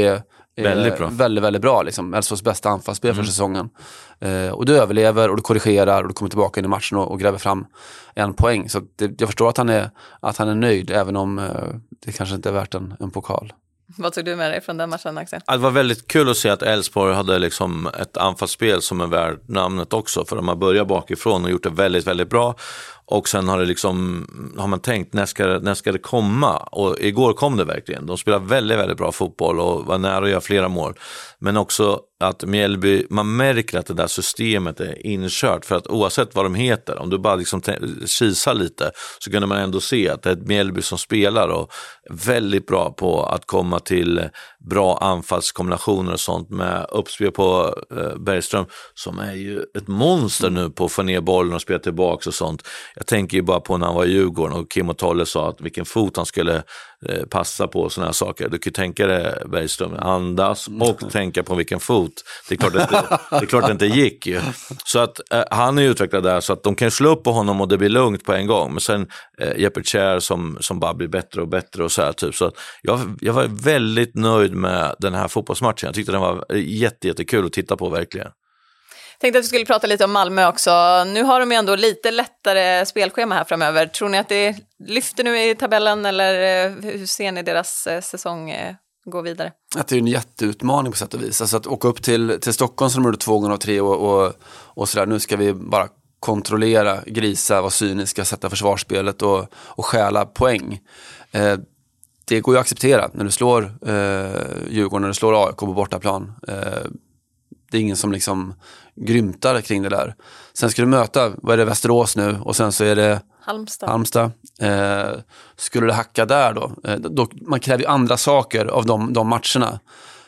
Väldigt bra. Väldigt, väldigt bra. Liksom. Elfsborgs bästa anfallsspel mm. för säsongen. Eh, och du överlever och du korrigerar och du kommer tillbaka in i matchen och, och gräver fram en poäng. Så det, jag förstår att han är, att han är nöjd, även om eh, det kanske inte är värt en, en pokal. Vad tog du med dig från den matchen, Axel? Det var väldigt kul att se att Elfsborg hade liksom ett anfallsspel som är värd namnet också, för de har börjat bakifrån och gjort det väldigt, väldigt bra. Och sen har det liksom, har man tänkt, när ska, när ska det komma? Och igår kom det verkligen. De spelar väldigt, väldigt bra fotboll och var nära att göra flera mål. Men också att Mjällby, man märker att det där systemet är inkört, för att oavsett vad de heter, om du bara liksom kisar lite, så kunde man ändå se att det är ett Mjällby som spelar och väldigt bra på att komma till bra anfallskombinationer och sånt, med uppspel på eh, Bergström, som är ju ett monster nu på att få ner bollen och spela tillbaka och sånt. Jag tänker ju bara på när han var i Djurgården och Kim och Tolle sa att vilken fot han skulle eh, passa på, såna här saker. Du kan ju tänka dig Bergström, andas och mm. tänka på vilken fot. Det är klart att det, det, är klart att det inte gick ju. Så att eh, han är utvecklad där, så att de kan slå upp på honom och det blir lugnt på en gång. Men sen eh, Jeppe Kjær som, som bara blir bättre och bättre och så här typ. Så att jag, jag var väldigt nöjd med den här fotbollsmatchen. Jag tyckte den var jätte, jättekul att titta på verkligen. Tänkte att vi skulle prata lite om Malmö också. Nu har de ju ändå lite lättare spelschema här framöver. Tror ni att det lyfter nu i tabellen, eller hur ser ni deras säsong gå vidare? Att det är en jätteutmaning på sätt och vis. Alltså att åka upp till, till Stockholm som de gjorde två gånger av tre och, och, och sådär. Nu ska vi bara kontrollera, grisa, vara cyniska, sätta försvarsspelet och, och stjäla poäng. Eh, det går ju att acceptera när du slår eh, Djurgården, när du slår A I K på bortaplan. Eh, Det är ingen som liksom grymtar kring det där. Sen ska du möta, vad är det, Västerås nu? Och sen så är det Halmstad. Halmstad. Eh, skulle det hacka där då? Eh, då man kräver ju andra saker av de, de matcherna.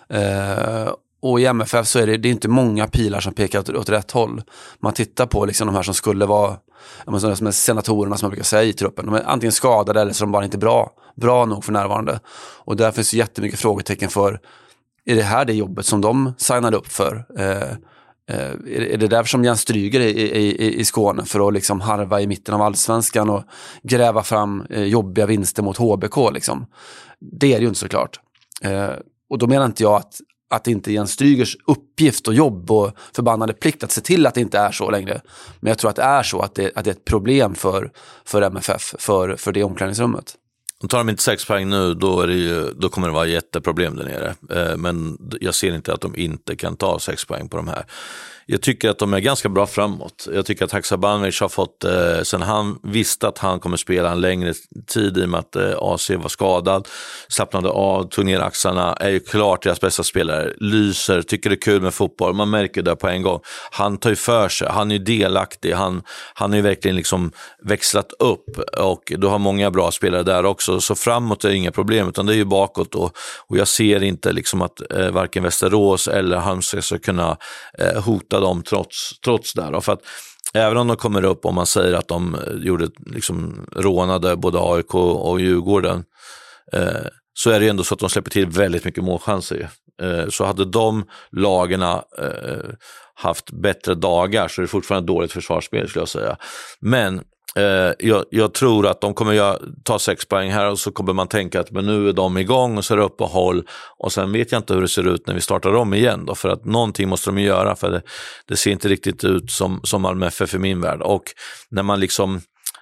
Eh, och i M F F så är det, det är inte många pilar som pekar åt, åt rätt håll. Man tittar på liksom de här som skulle vara, som är senatorerna som man brukar säga i truppen. De är antingen skadade eller så är de bara inte bra, bra nog för närvarande. Och där finns jättemycket frågetecken för, är det här det jobbet som de signade upp för? Eh, eh, är det därför som Jens Stryger är i, i, i Skåne, för att liksom harva i mitten av allsvenskan och gräva fram eh, jobbiga vinster mot H B K liksom? Det är det ju inte såklart. Eh, och då menar inte jag att, att det inte är Jens Strygers uppgift och jobb och förbannade plikt att se till att det inte är så längre. Men jag tror att det är så, att det, att det är ett problem för, för M F F, för, för det omklädningsrummet. Om tar de inte sex poäng nu, då, är det ju, då kommer det vara jätteproblem där nere. Eh, men jag ser inte att de inte kan ta sex poäng på de här. Jag tycker att de är ganska bra framåt. Jag tycker att Haksabanovic har fått, eh, sen han visste att han kommer spela en längre tid i och med att eh, A C var skadad, slappnade av, tog ner axlarna, är ju klart deras bästa spelare, lyser, tycker det är kul med fotboll, man märker det på en gång. Han tar ju för sig, han är ju delaktig, han, han är ju verkligen liksom växlat upp, och du har många bra spelare där också, så framåt är det inga problem, utan det är ju bakåt, och, och jag ser inte liksom att eh, varken Västerås eller Halmstad ska kunna eh, hota dem trots, trots det här. För att även om de kommer upp, om man säger att de gjorde liksom rånade både A I K och Djurgården, eh, så är det ju ändå så att de släpper till väldigt mycket målchanser. Eh, så hade de lagarna eh, haft bättre dagar, så är det fortfarande ett dåligt försvarsspel, skulle jag säga. Men Eh, jag, jag tror att de kommer jag, ta sex poäng här, och så kommer man tänka att men nu är de igång, och så är det uppehåll, och sen vet jag inte hur det ser ut när vi startar om igen då, för att någonting måste de göra, för det, det ser inte riktigt ut som, som Malmö F F i min värld. Och när man liksom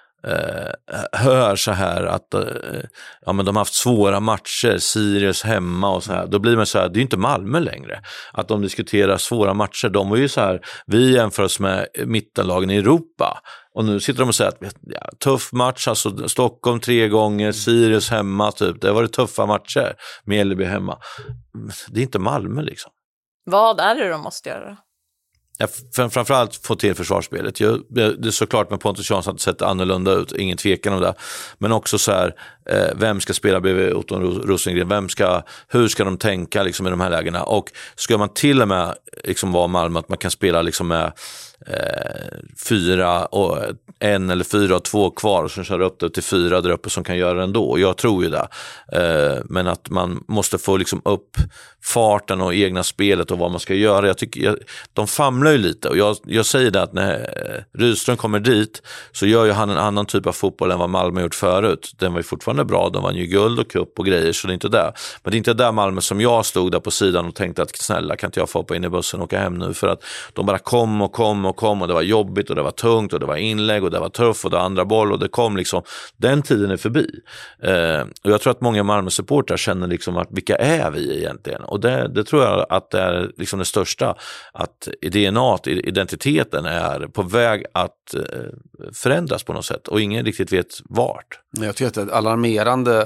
eh, hör så här att eh, ja, men de har haft svåra matcher, Sirius hemma och så här, då blir man så här, det är inte Malmö längre att de diskuterar svåra matcher. De var ju så här, vi jämför oss med mittenlagen i Europa, och nu sitter de och säger att ja, tuff match, alltså Stockholm tre gånger, Sirius hemma typ, det var det tuffa matcher, Mjällby hemma. Det är inte Malmö liksom. Vad är det de måste göra? Ja, framförallt få till försvarsspelet. Det är såklart med Pontus Jansson att det sett annorlunda ut, ingen tvekan om det. Men också så här, vem ska spela bredvid Otto Rosengren? Vem ska, hur ska de tänka liksom i de här lägena? Och ska man till och med liksom vara Malmö, att man kan spela liksom med eh, fyra och en eller fyra och två kvar, och sen kör upp det till fyra där uppe som kan göra det ändå. Jag tror ju det. Eh, men att man måste få liksom upp farten och egna spelet och vad man ska göra. Jag tycker, jag, de famlar ju lite, och jag, jag säger det att när Rydström kommer dit, så gör ju han en annan typ av fotboll än vad Malmö gjort förut. Den var ju fortfarande fortfarande bra, de vann ju guld och cup och grejer, så det är inte där. Men det är inte där Malmö som jag stod där på sidan och tänkte att snälla, kan inte jag få hoppa in i bussen och åka hem nu, för att de bara kom och kom och kom och det var jobbigt och det var tungt och det var inlägg och det var tuff och det var andra boll och det kom liksom, den tiden är förbi. Eh, och jag tror att många Malmö-supportrar känner liksom att vilka är vi egentligen? Och det, det tror jag att det är liksom det största, att D N A, identiteten är på väg att eh, förändras på något sätt och ingen riktigt vet vart. Jag tycker att det är alarmerande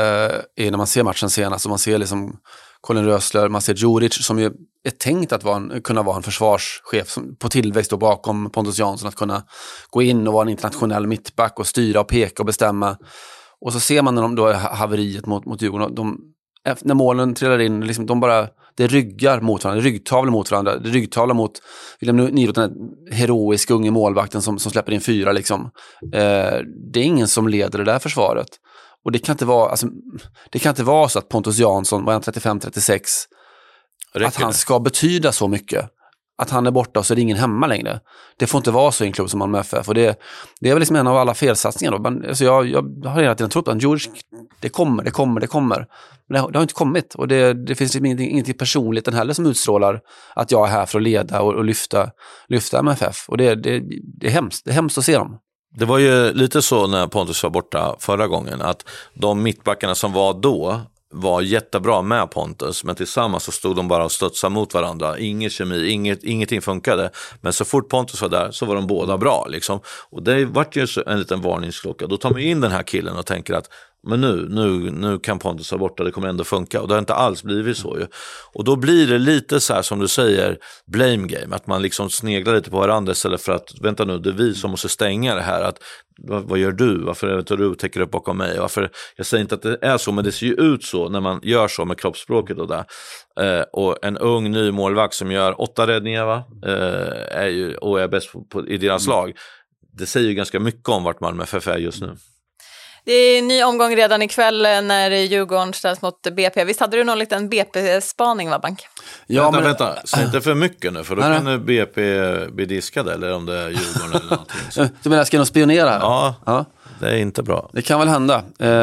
eh, är när man ser matchen senast och man ser liksom Colin Rösler, man ser Djuric som ju är tänkt att vara en, kunna vara en försvarschef som, på tillväxt och bakom Pontus Jansson, att kunna gå in och vara en internationell mittback och styra och peka och bestämma. Och så ser man när de då är haveriet mot, mot Djurgården, de, när målen trillar in, liksom, de bara, det ryggar mot varandra, det ryggtavlar mot varandra, det ryggtavlar mot William Niro, den heroiska unge målvakten som, som släpper in fyra liksom. Eh, det är ingen som leder det där försvaret. Och det kan inte vara, alltså, det kan inte vara så att Pontus Jansson var en trettiofem trettiosex, att han ska betyda så mycket. Att han är borta och så är det ingen hemma längre. Det får inte vara så i en klubb som Malmö F F. Och det, det är väl liksom en av alla felsatsningar då. Men, alltså jag, jag har hela tiden trott att George, det kommer, det kommer, det kommer. Men det har, det har inte kommit. Och det, det finns ingenting, ingenting personligt än heller som utstrålar att jag är här för att leda och, och lyfta, lyfta M F F. Och det, det, det är hemskt. Det är hemskt att se dem. Det var ju lite så när Pontus var borta förra gången, att de mittbackarna som var då var jättebra med Pontus, men tillsammans så stod de bara och studsade mot varandra. Ingen kemi, inget, ingenting funkade. Men så fort Pontus var där så var de båda bra liksom. Och det vart ju en liten varningsklocka. Då tar man in den här killen och tänker att men nu, nu, nu kan Pontus vara borta, det kommer ändå funka. Och det har inte alls blivit så ju. Och då blir det lite så här som du säger, blame game. Att man liksom sneglar lite på varandra istället för att, vänta nu, det är vi som måste stänga det här. Att, vad, vad gör du? Varför är det du täcker upp bakom mig? Varför, jag säger inte att det är så, men det ser ju ut så när man gör så med kroppsspråket och där. Eh, och en ung ny målvakt som gör åtta räddningar va? Eh, är ju, och är bäst på, på, i deras lag. Det säger ju ganska mycket om vart Malmö F F är just nu. Det är en ny omgång redan ikväll när Djurgården ställs mot B P. Visst hade du någon liten B P-spaning, va, Bank? Ja, vänta, men... vänta. Säg inte för mycket nu, för då nej, kan B P bli diskade, eller om det är Djurgården eller någonting. Så. Du menar, ska de spionera här? Ja, ja, det är inte bra. Det kan väl hända.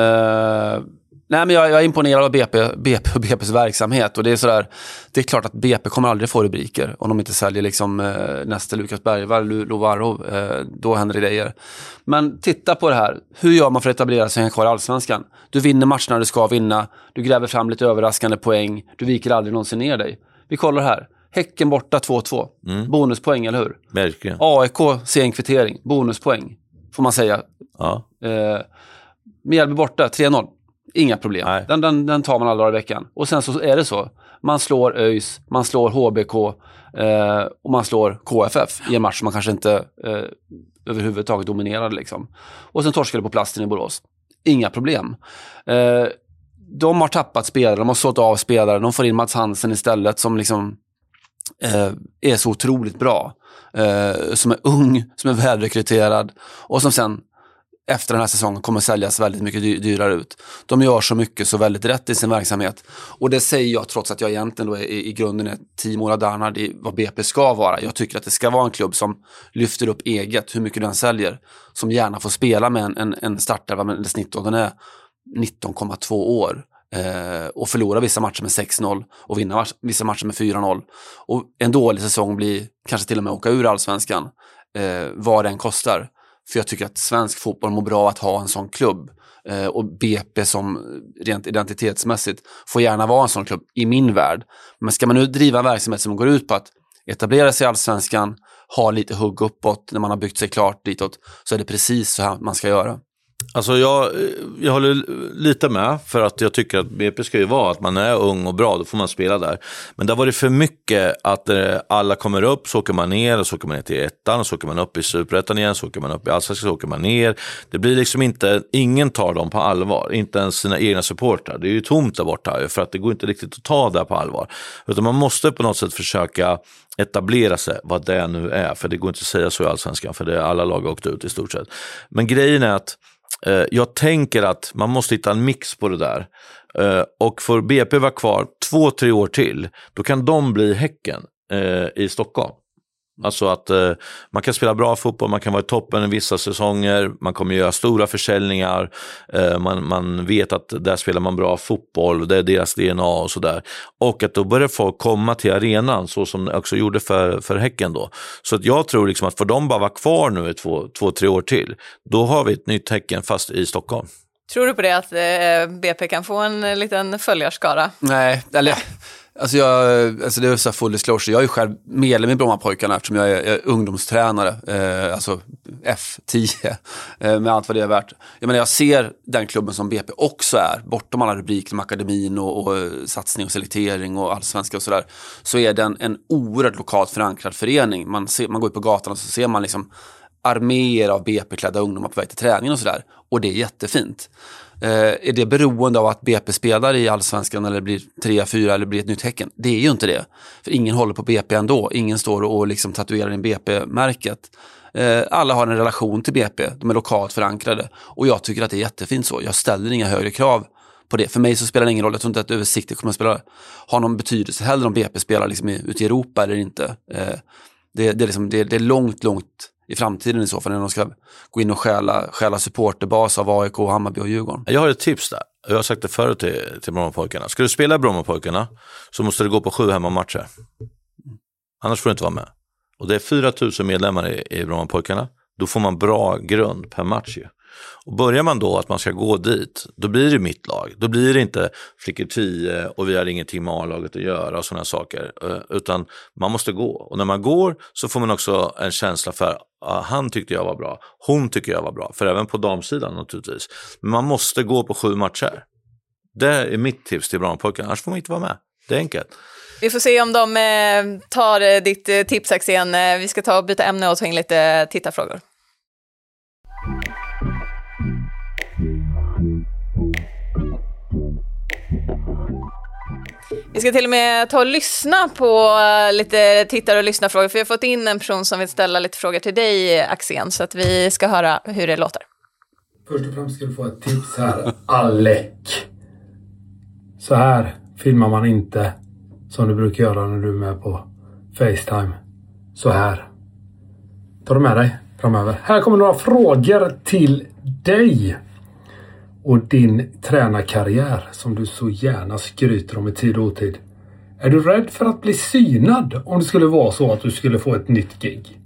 Uh... Nej, men jag, jag är imponerad av B P, B P och B P:s verksamhet. Och det är sådär, det är klart att B P kommer aldrig få rubriker om de inte säljer liksom eh, nästa Lukas Bergvall, Lovaro, eh, då händer det grejer. Men titta på det här. Hur gör man för att etablera sig kvar i Allsvenskan? Du vinner matcherna du ska vinna. Du gräver fram lite överraskande poäng. Du viker aldrig någonsin ner dig. Vi kollar här. Häcken borta två två. Mm. Bonuspoäng, eller hur? Verkligen. A I K, sen kvittering. Bonuspoäng, får man säga. Ja. Eh, Mjällby borta, tre noll. Inga problem. Den, den, den tar man alla dagar i veckan. Och sen så är det så. Man slår ÖIS, man slår H B K eh, och man slår K F F i en match som man kanske inte eh, överhuvudtaget dominerade. Liksom. Och sen torskade på plasten i Borås. Inga problem. Eh, de har tappat spelare, de har sålt av spelare. De får in Mats Hansen istället som liksom eh, är så otroligt bra. Eh, som är ung, som är välrekryterad och som sen efter den här säsongen kommer säljas väldigt mycket dy- dyrare ut. De gör så mycket så väldigt rätt i sin verksamhet. Och det säger jag trots att jag egentligen då är i, i grunden är Timo Ladarnard i vad B P ska vara. Jag tycker att det ska vara en klubb som lyfter upp eget hur mycket den säljer. Som gärna får spela med en, en, en startare med snittåldern är nitton komma två år. Eh, och förlora vissa matcher med sex noll och vinna vissa matcher med fyra noll. Och en dålig säsong blir kanske till och med åka ur Allsvenskan. Eh, vad den kostar. För jag tycker att svensk fotboll mår bra att ha en sån klubb. Eh, och B P som rent identitetsmässigt får gärna vara en sån klubb i min värld. Men ska man nu driva en verksamhet som går ut på att etablera sig i Allsvenskan, ha lite hugg uppåt när man har byggt sig klart ditåt, så är det precis så här man ska göra. Alltså jag, jag håller lite med, för att jag tycker att B P ska ju vara att man är ung och bra, då får man spela där. Men där var det för mycket att eh, alla kommer upp, så åker man ner och så åker man ner till ettan och så åker man upp i Superettan igen, så åker man upp i Allsvenskan, så åker man ner. Det blir liksom inte, ingen tar dem på allvar, inte ens sina egna supportrar. Det är ju tomt där borta för att det går inte riktigt att ta där på allvar. Utan man måste på något sätt försöka etablera sig, vad det nu är, för det går inte att säga så i Allsvenskan, för det är alla lag har åkt ut i stort sett. Men grejen är att jag tänker att man måste hitta en mix på det där. Och får B P vara kvar två, tre år till, då kan de bli Häcken i Stockholm. Alltså att eh, man kan spela bra fotboll, man kan vara i toppen i vissa säsonger, man kommer göra stora försäljningar, eh, man, man vet att där spelar man bra fotboll, det är deras D N A och sådär. Och att då börjar folk komma till arenan så som det också gjorde för, för Häcken då. Så att jag tror liksom att för de bara vara kvar nu i två, två, tre år till, då har vi ett nytt Häcken fast i Stockholm. Tror du på det att eh, B P kan få en liten följarskara? Nej, eller... Alltså, jag, alltså det är så full disclosure. Jag är ju själv medlem i Brommapojkarna eftersom jag är, jag är ungdomstränare, eh, alltså F tio, eh, med allt vad det är värt. Jag menar, jag ser den klubben som B P också är, bortom alla rubriker om akademin och, och satsning och selektering och allsvenska och sådär, så är den en oerhört lokalt förankrad förening. Man, ser, man går ut på gatan och så ser man liksom arméer av B P-klädda ungdomar på väg till träningen och sådär. Och det är jättefint. Eh, är det beroende av att B P spelar i allsvenskan eller blir tre fyra eller blir ett nytt Häcken? Det är ju inte det. För ingen håller på B P ändå. Ingen står och liksom tatuerar in B P-märket. Eh, alla har en relation till B P. De är lokalt förankrade. Och jag tycker att det är jättefint så. Jag ställer inga högre krav på det. För mig så spelar det ingen roll. Jag tror inte att översiktigt kommer att spela, ha någon betydelse heller om B P spelar liksom ute i Europa eller inte. Eh, det, det, är liksom, det, det är långt, långt i framtiden i så fall när de ska gå in och stjäla, stjäla supporterbas av A I K, Hammarby och Djurgården. Jag har ett tips där. Jag har sagt det förut till, till Brommapojkarna. Ska du spela Brommapojkarna så måste du gå på sju hemmamatcher. Annars får du inte vara med. Och det är fyra tusen medlemmar i, i Brommapojkarna. Då får man bra grund per match ju. Och börjar man då att man ska gå dit, då blir det mitt lag. Då blir det inte flickor tio och vi har ingenting med A-laget att göra och sådana saker. Utan man måste gå. Och när man går så får man också en känsla för ah, han tyckte jag var bra, hon tycker jag var bra. För även på damsidan naturligtvis. Men man måste gå på sju matcher. Det är mitt tips till Brommapojkarna. Annars får man inte vara med. Det är enkelt. Vi får se om de eh, tar eh, ditt eh, tips, Axén. Eh, vi ska ta och byta ämne och ta in lite eh, tittarfrågor. Vi ska till och med ta och lyssna på lite tittar- och lyssnarfrågor, för vi har fått in en person som vill ställa lite frågor till dig, Axén, så att vi ska höra hur det låter. Först och främst ska du få ett tips här, Alec. Så här filmar man inte som du brukar göra när du är med på FaceTime. Så här. Ta det med dig framöver. Här kommer några frågor till dig och din tränarkarriär som du så gärna skryter om i tid och otid. Är du rädd för att bli synad om det skulle vara så att du skulle få ett nytt gig?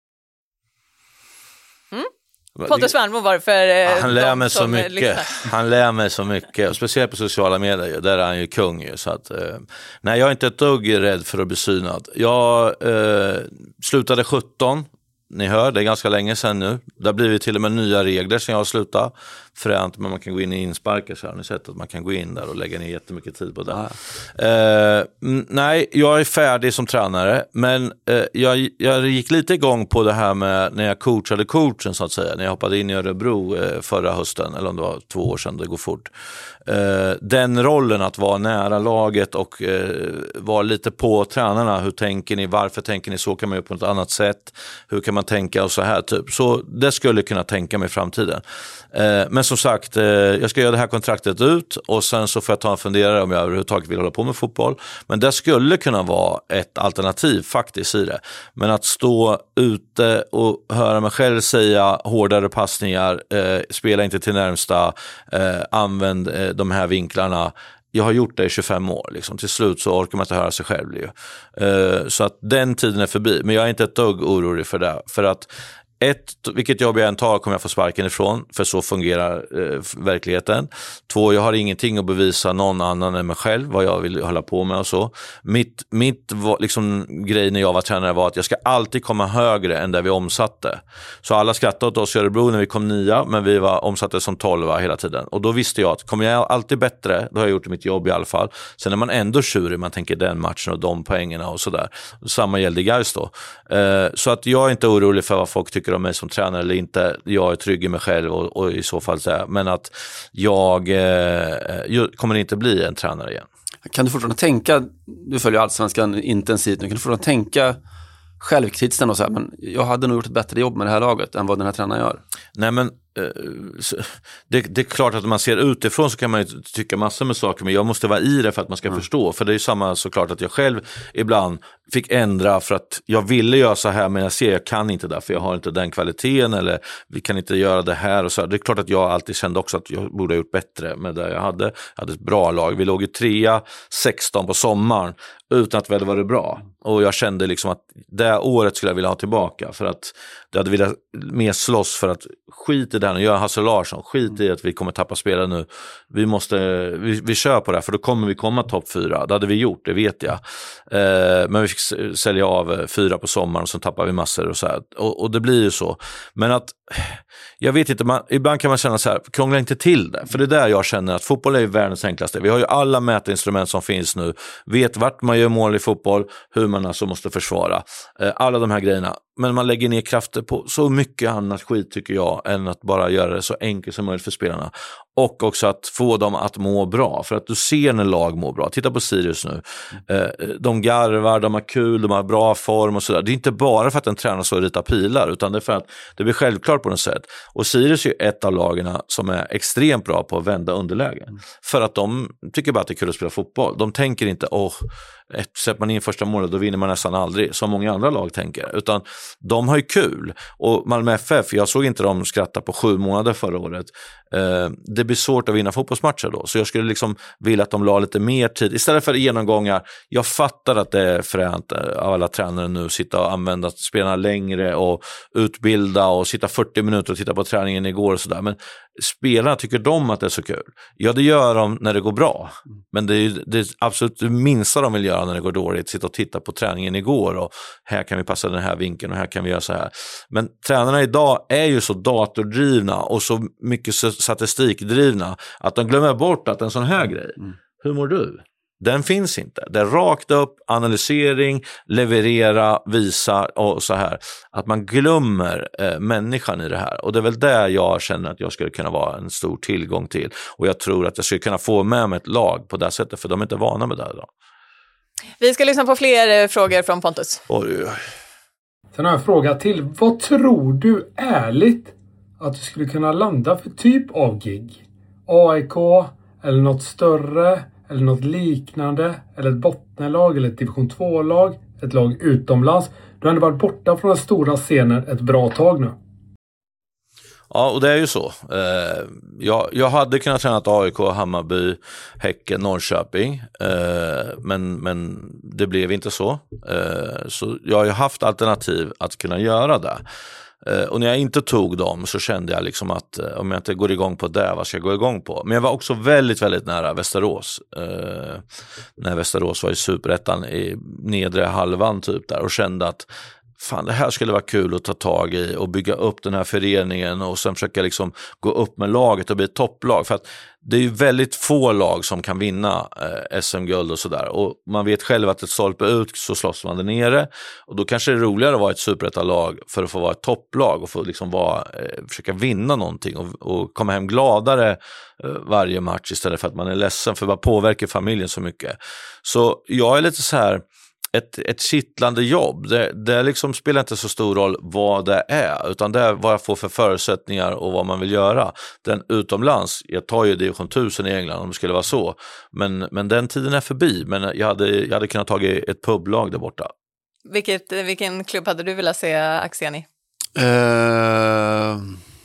Mm. Pontus Wernbloom, varför ja, han lär mig så mycket. Lyssnar. Han lär mig så mycket, och speciellt på sociala medier, där är han ju kung ju, så att, eh, nej, jag är inte ett dugg rädd för att bli synad. Jag eh, slutade sjutton. Ni hör, det är ganska länge sedan nu. Det har blivit till och med nya regler sen jag har slutat. Fränt, men man kan gå in i insparkar, så har ni sett att man kan gå in där och lägga ner jättemycket tid på det. Ah. Eh, nej, jag är färdig som tränare, men eh, jag, jag gick lite igång på det här med när jag coachade coachen, så att säga. När jag hoppade in i Örebro eh, förra hösten, eller om det var två år sedan, det går fort. Eh, den rollen att vara nära laget och eh, vara lite på tränarna. Hur tänker ni? Varför tänker ni så? Kan man göra på ett annat sätt? Hur kan man tänka och så här typ? Så det skulle kunna tänka mig i framtiden. Eh, men som sagt, eh, jag ska göra det här kontraktet ut och sen så får jag ta en funderare om jag överhuvudtaget vill hålla på med fotboll. Men det skulle kunna vara ett alternativ faktiskt i det. Men att stå ute och höra mig själv säga hårdare passningar, eh, spela inte till närmsta, eh, använd eh, de här vinklarna. Jag har gjort det i tjugofem år. Liksom. Till slut så orkar man inte höra sig själv. Ju. Uh, så att den tiden är förbi. Men jag är inte ett dugg orolig för det. För att ett, vilket jobb jag än tar kommer jag få sparken ifrån. För så fungerar uh, verkligheten. Två, jag har ingenting att bevisa någon annan än mig själv. Vad jag vill hålla på med och så. Mitt, mitt liksom, grej när jag var tränare var att jag ska alltid komma högre än där vi omsatte. Så alla skrattade åt oss i Örebro när vi kom nia. Men vi var omsatte som tolva hela tiden. Och då visste jag att kommer jag alltid bättre, då har jag gjort mitt jobb i alla fall. Sen är man ändå tjurig, man tänker den matchen och de poängerna och sådär. Samma gällde Gais då. Uh, så att jag är inte orolig för vad folk tycker om mig som tränare eller inte. Jag är trygg i mig själv och, och i så fall säga. Men att jag, eh, jag kommer inte bli en tränare igen. Kan du fortfarande tänka, du följer allsvenskan intensivt nu, kan du fortfarande tänka självkritiskt och säga, men jag hade nog gjort ett bättre jobb med det här laget än vad den här tränaren gör? Nej, men Det, det är klart att man ser utifrån så kan man ju tycka massor med saker, men jag måste vara i det för att man ska mm. förstå, för det är ju samma såklart att jag själv ibland fick ändra för att jag ville göra så här, men jag ser jag kan inte där för jag har inte den kvaliteten, eller vi kan inte göra det här och så här. Det är klart att jag alltid kände också att jag borde ha gjort bättre med det jag hade. Jag hade ett bra lag, vi låg i trea sexton på sommaren utan att vi hade varit bra, och jag kände liksom att det året skulle jag vilja ha tillbaka, för att jag hade velat mer slåss för att skit i den och göra Hasse Larsson, skit i att vi kommer tappa spelare nu, vi måste vi, vi kör på det här, för då kommer vi komma topp fyra, det hade vi gjort, det vet jag, eh, men vi fick sälja av fyra på sommaren och så tappar vi massor och så här, och, och det blir ju så, men att jag vet inte, man, ibland kan man känna så här, krångla inte till det, för det är där jag känner att fotboll är ju världens enklaste, vi har ju alla mätinstrument som finns nu, vet vart man gör mål i fotboll, hur man alltså måste försvara, eh, alla de här grejerna, men man lägger ner krafter på så mycket annat skit tycker jag, än att bara göra det så enkelt som möjligt för spelarna, och också att få dem att må bra, för att du ser när lag mår bra. Titta på Sirius nu, eh, de garvar, de har kul, de har bra form och sådär. Det är inte bara för att en tränar så ritar pilar, utan det är för att det blir självklart på något sätt. Och Sirius är ju ett av lagarna som är extremt bra på att vända underlägen, mm. för att de tycker bara att det är kul att spela fotboll. De tänker inte, åh, sätter man in första målet då vinner man nästan aldrig, som många andra lag tänker, utan de har ju kul. Och Malmö F F, jag såg inte dem skratta på sju månader förra året. Eh, det blir svårt att vinna fotbollsmatcher då, så jag skulle liksom vilja att de la lite mer tid istället för genomgångar. Jag fattar att det är fränt av alla tränare nu, sitta och använda spelarna längre och utbilda och sitta fyrtio minuter och titta på träningen igår och sådär, men spelarna tycker de att det är så kul. Ja, det gör de när det går bra, men det är, det är absolut det minsta de vill göra när det går dåligt, sitta och titta på träningen igår och här kan vi passa den här vinkeln och här kan vi göra så här. Men tränarna idag är ju så datordrivna och så mycket statistikdrivna att de glömmer bort att en sån här grej, mm. hur mår du? Den finns inte. Det är rakt upp, analysering, leverera, visa och så här. Att man glömmer eh, människan i det här. Och det är väl där jag känner att jag skulle kunna vara en stor tillgång till. Och jag tror att jag skulle kunna få med mig ett lag på det sättet, för de är inte vana med det idag. Vi ska lyssna på fler frågor från Pontus. Oj, oj. Sen har jag en fråga till. Vad tror du ärligt att du skulle kunna landa för typ av gig? A I K eller något större eller något liknande, eller ett bottenlag eller ett division två-lag, ett lag utomlands. Du har ändå varit borta från den stora scenen ett bra tag nu. Ja, och det är ju så. Eh, jag, jag hade kunnat träna A I K, Hammarby, Häcken, Norrköping, eh, men, men det blev inte så. Eh, så jag har ju haft alternativ att kunna göra det. Eh, och när jag inte tog dem så kände jag liksom att eh, om jag inte går igång på det, vad ska jag gå igång på? Men jag var också väldigt, väldigt nära Västerås. Eh, när Västerås var i superettan i nedre halvan typ där, och kände att fan, det här skulle vara kul att ta tag i och bygga upp den här föreningen och sen försöka liksom gå upp med laget och bli ett topplag, för att det är ju väldigt få lag som kan vinna eh, S M-guld och sådär, och man vet själv att ett stolpe ut så slåss man där nere, och då kanske det är roligare att vara ett superettalag för att få vara ett topplag och få liksom vara, eh, försöka vinna någonting och, och komma hem gladare eh, varje match istället för att man är ledsen, för att påverka familjen så mycket. Så jag är lite så här, Ett, ett kittlande jobb, det, det liksom spelar inte så stor roll vad det är, utan det är vad jag får för förutsättningar och vad man vill göra. Den utomlands, jag tar ju division tusen i England om det skulle vara så, men, men den tiden är förbi, men jag hade, jag hade kunnat ta ett publag där borta. Vilket, vilken klubb hade du velat se Axén i? Uh...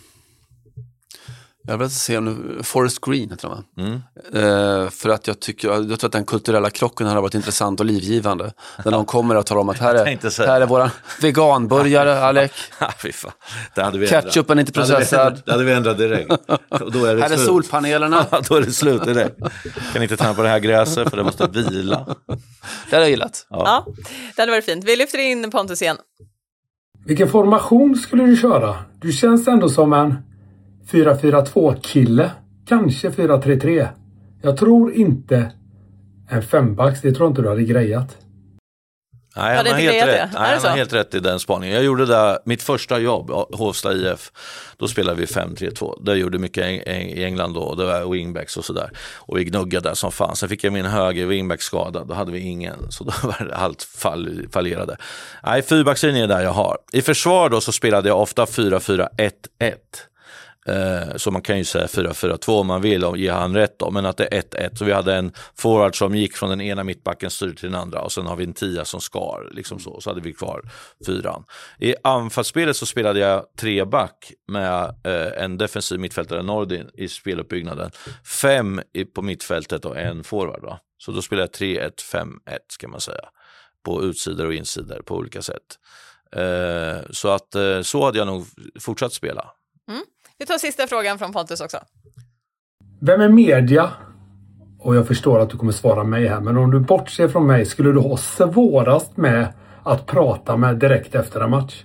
Jag vill se om Forest Green heter det, va? Mm. Uh, för att jag tycker jag tror att den kulturella krocken har varit intressant och livgivande. När de kommer och talar om att här är, här är våran veganburgare, Alec. Det hade vi Ketchupen är inte processad. Det hade vi ändrat direkt. Och då är det här slut. Är solpanelerna. Då är det slut direkt. Kan inte träna på det här gräset för det måste vila. Det hade jag gillat. Ja. ja, det hade varit fint. Vi lyfter in Pontus igen. Vilken formation skulle du köra? Du känns ändå som en fyra fyra två-kille. Kanske fyra tre tre. Jag tror inte en fembacks. Det tror inte du hade grejat. Nej, han har helt rätt. Nej, han har helt rätt i den spaningen. Jag gjorde det mitt första jobb, Hovsta I F. Då spelade vi fem tre två. Det gjorde mycket i England då. Det var wingbacks och sådär. Och vi gnuggade där som fan. Sen fick jag min höger wingback skadad. Då hade vi ingen. Så då var det allt fall, fallerade. Nej, fyrbackslinjen är där jag har. I försvar då så spelade jag ofta fyra fyra ett ett. Eh, så man kan ju säga fyra fyra två om man vill och ge han rätt då, men att det är ett ett. Så vi hade en forward som gick från den ena mittbacken styr till den andra och sen har vi en tia som skar, liksom så, så hade vi kvar fyran. I anfallsspelet så spelade jag tre back med eh, en defensiv mittfältare, Nordin, i speluppbyggnaden. Fem i, på mittfältet och en forward då. Så då spelade jag tre ett fem ett ska man säga. På utsidor och insidor på olika sätt. Eh, så att eh, så hade jag nog fortsatt spela. Mm. Vi tar sista frågan från Pontus också. Vem är media? Och jag förstår att du kommer svara mig här, men om du bortser från mig, skulle du ha svårast med att prata med direkt efter en match?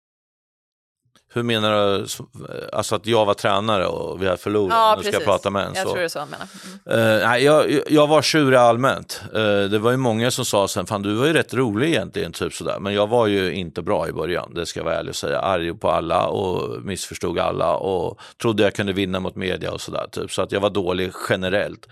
Hur menar du? Alltså att jag var tränare och vi har förlorat. Ja, nu precis. ska jag prata med en. Jag så. tror det är så jag menar. Mm. Uh, nej, jag, jag var tjurig allmänt. Uh, det var ju många som sa sen, fan du var ju rätt rolig egentligen, typ sådär. Men jag var ju inte bra i början, det ska jag vara ärlig och säga. Arg på alla och missförstod alla och trodde jag kunde vinna mot media och sådär. Typ. Så att jag var dålig generellt.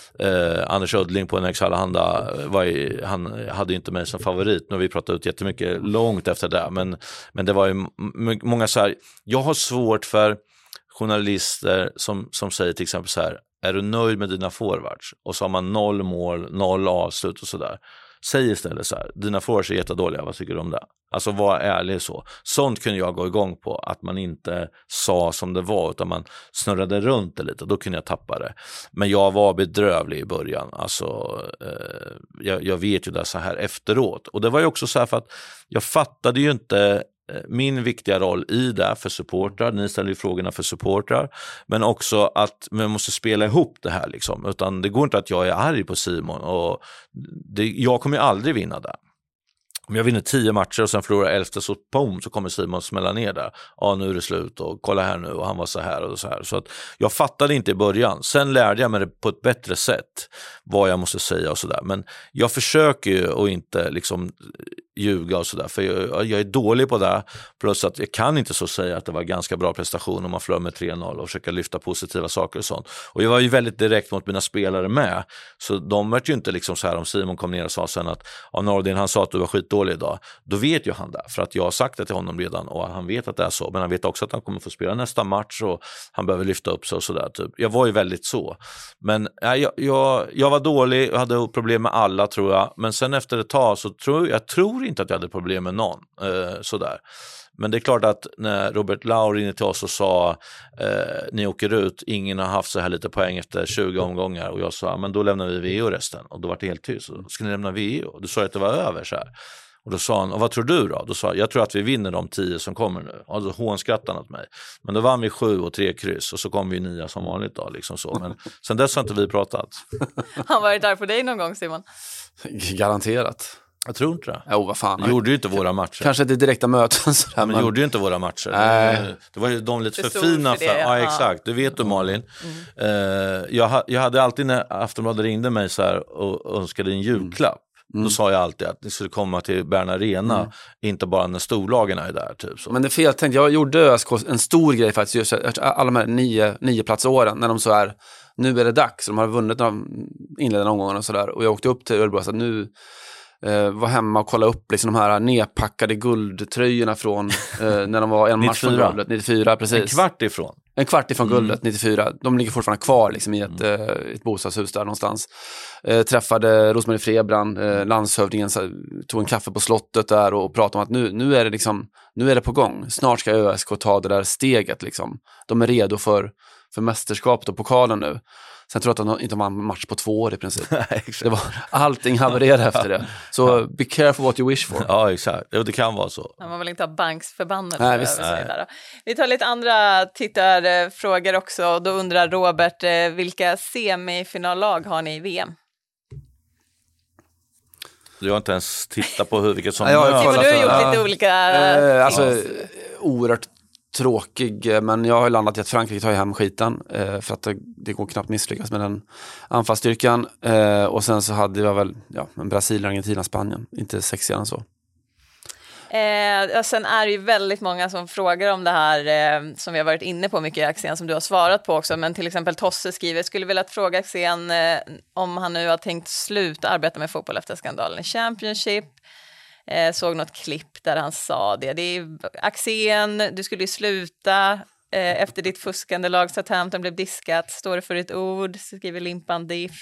Uh, Anders Ödling på N X Allehanda var ju, han hade ju inte mig som favorit. Nu har vi pratat ut jättemycket långt efter det, men, men det var ju m- många så här, jag har svårt för journalister som, som säger till exempel så här, är du nöjd med dina forwards? Och så har man noll mål, noll avslut och sådär. Säg istället så här, dina forwards är jättedåliga, vad tycker du om det? Alltså var ärlig så. Sånt kunde jag gå igång på, att man inte sa som det var utan man snurrade runt det lite, då kunde jag tappa det. Men jag var bedrövlig i början, alltså eh, jag, jag vet ju det så här efteråt. Och det var ju också så här för att jag fattade ju inte min viktiga roll i det för supportrar, ni ställer ju frågorna för supportrar, men också att man måste spela ihop det här liksom, utan det går inte att jag är arg på Simon och det, jag kommer ju aldrig vinna där. Om jag vinner tio matcher och sen förlorar elfte så boom, så kommer Simon smälla ner där. Ja, nu är det slut och kolla här nu och han var så här och så här. Så att jag fattade inte i början. Sen lärde jag mig det på ett bättre sätt vad jag måste säga och sådär. Men jag försöker ju att inte liksom ljuga och sådär, för jag, jag är dålig på det. Plus att jag kan inte så säga att det var ganska bra prestation om man förlorar med tre noll och försöka lyfta positiva saker och sånt. Och jag var ju väldigt direkt mot mina spelare med. Så de var ju inte liksom så här, om Simon kom ner och sa sen att ja, Nordin, han sa att du var skitdålig idag. Då vet ju han det, för att jag har sagt det till honom redan och han vet att det är så. Men han vet också att han kommer få spela nästa match och han behöver lyfta upp sig och sådär. Typ. Jag var ju väldigt så. Men ja, jag, jag, jag var dålig och hade problem med alla, tror jag. Men sen efter ett tag så tror jag, jag tror inte att jag hade problem med någon. Eh, sådär. Men det är klart att när Robert Laur ringde till oss och sa eh, ni åker ut, ingen har haft så här lite poäng efter tjugo omgångar, och jag sa, men då lämnar vi V O resten, och då var det helt tyst. Ska ni lämna V O? Du sa att det var över så här. Och då sa han, och vad tror du då? Då sa jag, jag tror att vi vinner de tio som kommer nu. Och då hånskrattade han åt mig. Men då vann vi sju och tre kryss och så kom vi nia som vanligt då, liksom så. Men sen dess har inte vi pratat. Han varit där på dig någon gång, Simon? Garanterat. Jag tror inte det. Jo, vad fan. Vi gjorde ju inte våra matcher. Kanske inte direkta möten sådär, men... men Vi gjorde ju inte våra matcher. Nej. Det var ju de lite för, för fina för för. det, Ja, ja, exakt. Det vet du, Malin. Mm. Uh, jag, ha, jag hade alltid när Aftonbladet ringde mig så här och önskade en julklapp. Mm. Då sa jag alltid att ni skulle komma till Bern Arena, mm. inte bara när storlagen är där. Typ, så. Men det är fel tänkt. Jag gjorde ÖSK en stor grej faktiskt, just alla de här nio, nio platsåren, när de så är, nu är det dags. De har vunnit de inledande omgångarna och sådär. Och jag åkte upp till Örebro så att nu eh, var hemma och kolla upp liksom de här nedpackade guldtröjorna från eh, när de var en match från guldet, nittiofyra, precis. En kvart ifrån. En kvart ifrån guldet, mm. nittiofyra. De ligger fortfarande kvar liksom, i ett, mm. eh, ett bostadshus där någonstans. Eh, träffade Rosmarie Frebrand, eh, landshövdingen, så, tog en kaffe på slottet där och pratade om att nu, nu, är det liksom, nu är det på gång. Snart ska ÖSK ta det där steget. Liksom. De är redo för, för mästerskapet och pokalen nu. Sen tror jag att de inte var en match på två år i princip. Det var, allting havererade efter det. Så be careful what you wish for. Ja, exakt. Jo, det kan vara så. Man vill inte ha banksförbannelse. Nej, visst. Nej. Vi tar lite andra tittarfrågor också. Då undrar Robert, vilka semifinallag har ni i V M? Du har inte ens tittat på hur, vilket som ja, jag möter. Du har gjort lite ja. olika... Eh, alltså, oerhört tråkig, men jag har landat i att Frankrike tar hem skiten eh, för att det, det går knappt misslyckas med den anfallsstyrkan. Eh, och sen så hade jag väl ja, Brasilien, Argentina, Spanien. Inte sexigare än så. Eh, sen är det ju väldigt många som frågar om det här eh, som vi har varit inne på mycket i Axén, som du har svarat på också, men till exempel Tosse skriver, skulle vilja fråga Axén eh, om han nu har tänkt sluta arbeta med fotboll efter skandalen i Championship. Eh, såg något klipp där han sa det. Det är Axén, du skulle ju sluta eh, efter ditt fuskande lag Southampton blev diskat. Står det för ett ord, så skriver Limpan Diff.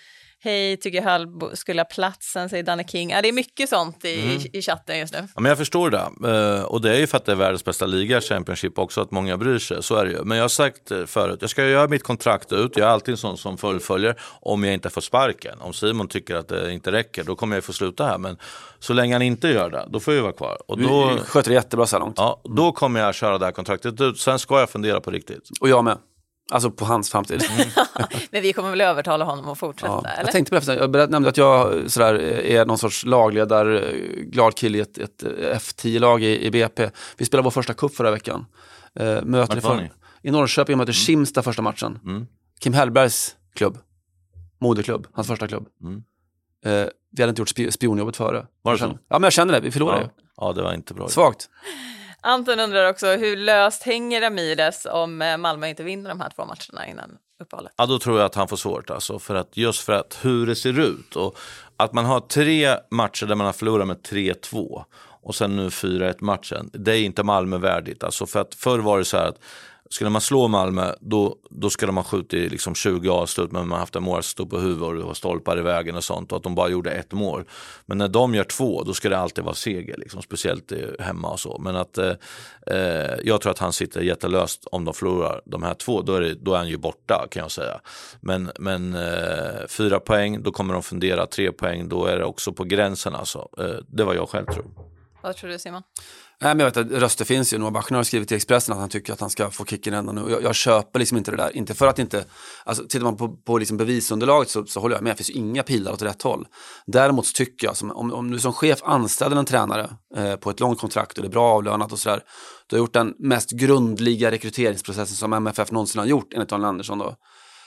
Hej, tycker Hull skulle ha platsen, säger Danne King. Ja, det är mycket sånt i, mm. i, i chatten just nu. Ja, men jag förstår det. Uh, och det är ju för att det är världens bästa liga, Championship också, att många bryr sig. Så är det ju. Men jag har sagt förut, jag ska göra mitt kontrakt ut. Jag är alltid en sån som fullföljer om jag inte får sparken. Om Simon tycker att det inte räcker, då kommer jag få sluta här. Men så länge han inte gör det, då får jag vara kvar. Och då du sköter det jättebra så här långt. Ja, då kommer jag köra det här kontraktet ut. Sen ska jag fundera på riktigt. Och jag med. Alltså på hans framtid. Mm. Men vi kommer väl övertala honom att fortsätta, ja, eller? Jag tänkte på det, jag berätt, nämnde att jag sådär, är någon sorts lagledare, glad kille i ett, ett F tio-lag i, i B P. Vi spelade vår första cup förra veckan. Uh, möter för, I Norrköping möter mm. Kimsta första matchen. Mm. Kim Hellbergs klubb. Moderklubb, hans första klubb. Mm. Uh, vi hade inte gjort sp- spionjobbet före. Var det så? Ja, men jag kände det, vi förlorade ju. Ja. ja, det var inte bra. Svagt. Anton undrar också, hur löst hänger Ramirez om Malmö inte vinner de här två matcherna innan uppehållet? Ja, då tror jag att han får svårt. Alltså, för att, just för att hur det ser ut. Och att man har tre matcher där man har förlorat med tre två och sen nu fyra ett matchen. Det är inte Malmö värdigt. Alltså, för att förr var det så här att skulle man slå Malmö, då, då skulle man skjuta i liksom tjugo avslut, men man har haft en mål som stod på huvudet och stolpar i vägen och sånt, och att de bara gjorde ett mål. Men när de gör två, då ska det alltid vara seger, liksom, speciellt hemma och så. Men att eh, jag tror att han sitter jättelöst om de förlorar de här två, då är, det, då är han ju borta, kan jag säga. Men, men eh, fyra poäng, då kommer de fundera, tre poäng, då är det också på gränsen. Alltså. Eh, det var jag själv tror. Vad tror du, Simon? Nej, men jag vet att röster finns ju. Noah Bachner har skrivit till Expressen att han tycker att han ska få kicken ända nu. Jag, jag köper liksom inte det där. Inte för att inte, alltså tittar man på, på liksom bevisunderlaget så, så håller jag med. Det finns ju inga pilar åt rätt håll. Däremot så tycker jag, som, om, om du som chef anställer en tränare eh, på ett långt kontrakt och det är bra avlönat och sådär, du har gjort den mest grundliga rekryteringsprocessen som M F F någonsin har gjort, enligt Daniel Andersson då.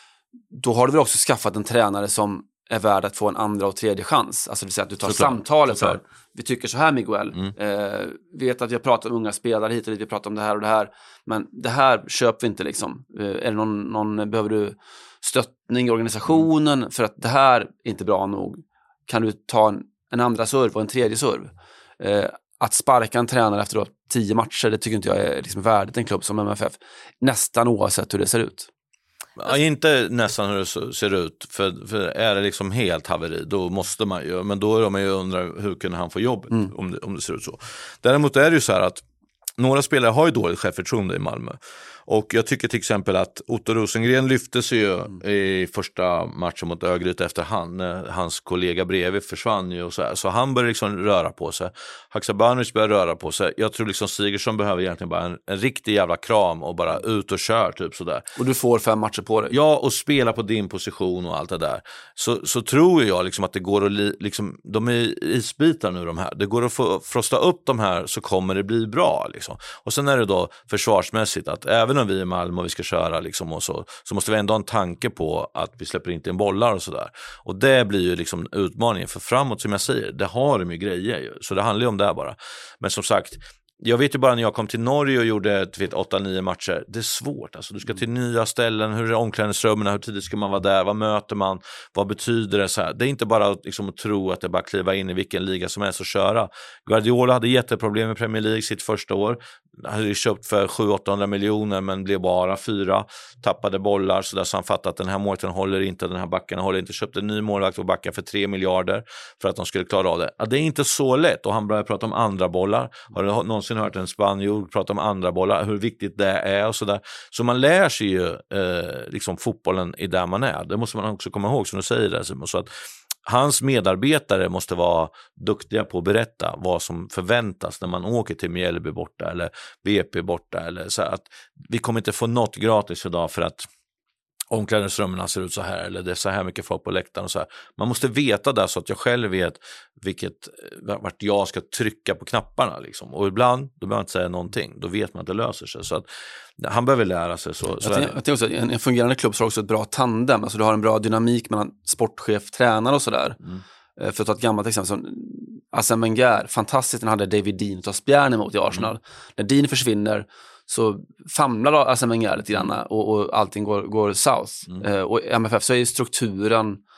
Då har du väl också skaffat en tränare som är värd att få en andra och tredje chans. Alltså det vill säga att du tar så samtalet så här. Vi tycker så här, Miguel. Mm. Eh, vi vet att vi har pratat om unga spelare hit och dit, vi pratar om det här och det här. Men det här köper vi inte liksom. Eh, är det någon, någon, behöver du stöttning i organisationen mm. för att det här är inte bra nog? Kan du ta en, en andra serv och en tredje serv? Eh, att sparka en tränare efter då tio matcher, det tycker inte jag är liksom värdigt en klubb som M F F. Nästan oavsett hur det ser ut. Ja, inte nästan hur det ser ut, för, för är det liksom helt haveri, då måste man ju, men då är man ju undrar hur kan han få jobbet mm. om, det, om det ser ut så. Däremot är det ju så här att några spelare har ju dåligt självförtroende i Malmö. Och jag tycker till exempel att Otto Rosengren lyfte sig ju mm. i första matchen mot Örgryte efter han. Hans kollega bredvid försvann ju och så här. Så han började liksom röra på sig. Haksabanovic började röra på sig. Jag tror liksom Sigurdsson behöver egentligen bara en, en riktig jävla kram och bara ut och kör typ sådär. Och du får fem matcher på dig. Ja, och spela på din position och allt det där. Så, så tror jag liksom att det går att li, liksom, de är isbitar nu de här. Det går att få frosta upp de här så kommer det bli bra liksom. Och sen är det då försvarsmässigt att även om vi i Malmö och vi ska köra liksom och så, så måste vi ändå ha en tanke på att vi släpper inte in bollar och sådär. Och det blir ju liksom utmaningen för framåt, som jag säger. Det har de ju grejer ju. Så det handlar ju om det bara. Men som sagt, jag vet ju bara när jag kom till Norge och gjorde åtta nio matcher, det är svårt. Alltså, du ska till nya ställen, hur är omklädningsrummen, hur tidigt ska man vara där, vad möter man, vad betyder det så här. Det är inte bara liksom, att tro att det bara kliva in i vilken liga som helst och köra. Guardiola hade jätteproblem med Premier League sitt första år. Han hade ju köpt för sju till åtta hundra miljoner men blev bara fyra, tappade bollar så där, så han fattade att den här målvakten håller inte, den här backen håller inte, köpte en ny målvakt och backar för tre miljarder för att de skulle klara av det. Ja, det är inte så lätt, och han började prata om andra bollar. Har du någonsin hört en spanjor prata om andra bollar, hur viktigt det är och sådär. Så man lär sig ju eh, liksom fotbollen i där man är. Det måste man också komma ihåg, som du säger där, Simon. Så att hans medarbetare måste vara duktiga på att berätta vad som förväntas när man åker till Mjällby borta eller B P borta. Eller så att vi kommer inte få något gratis idag för att omklädningsrummen ser ut så här, eller det är så här mycket folk på läktaren och så här. Man måste veta det så att jag själv vet vilket, vart jag ska trycka på knapparna liksom. Och ibland, då behöver jag inte säga någonting, då vet man att det löser sig. Så att han behöver lära sig så. så jag tänker, jag tänker också, en, en fungerande klubb har också ett bra tandem, alltså du har en bra dynamik mellan sportchef, tränare och sådär. Mm. För att ta ett gammalt exempel som Arsène Wenger, fantastiskt när han hade David Dean och ta spjärn emot i Arsenal. Mm. När Dean försvinner så famlar Arsène Wenger lite grann och, och allting går, går south. Mm. Eh, och i M F F så är ju strukturen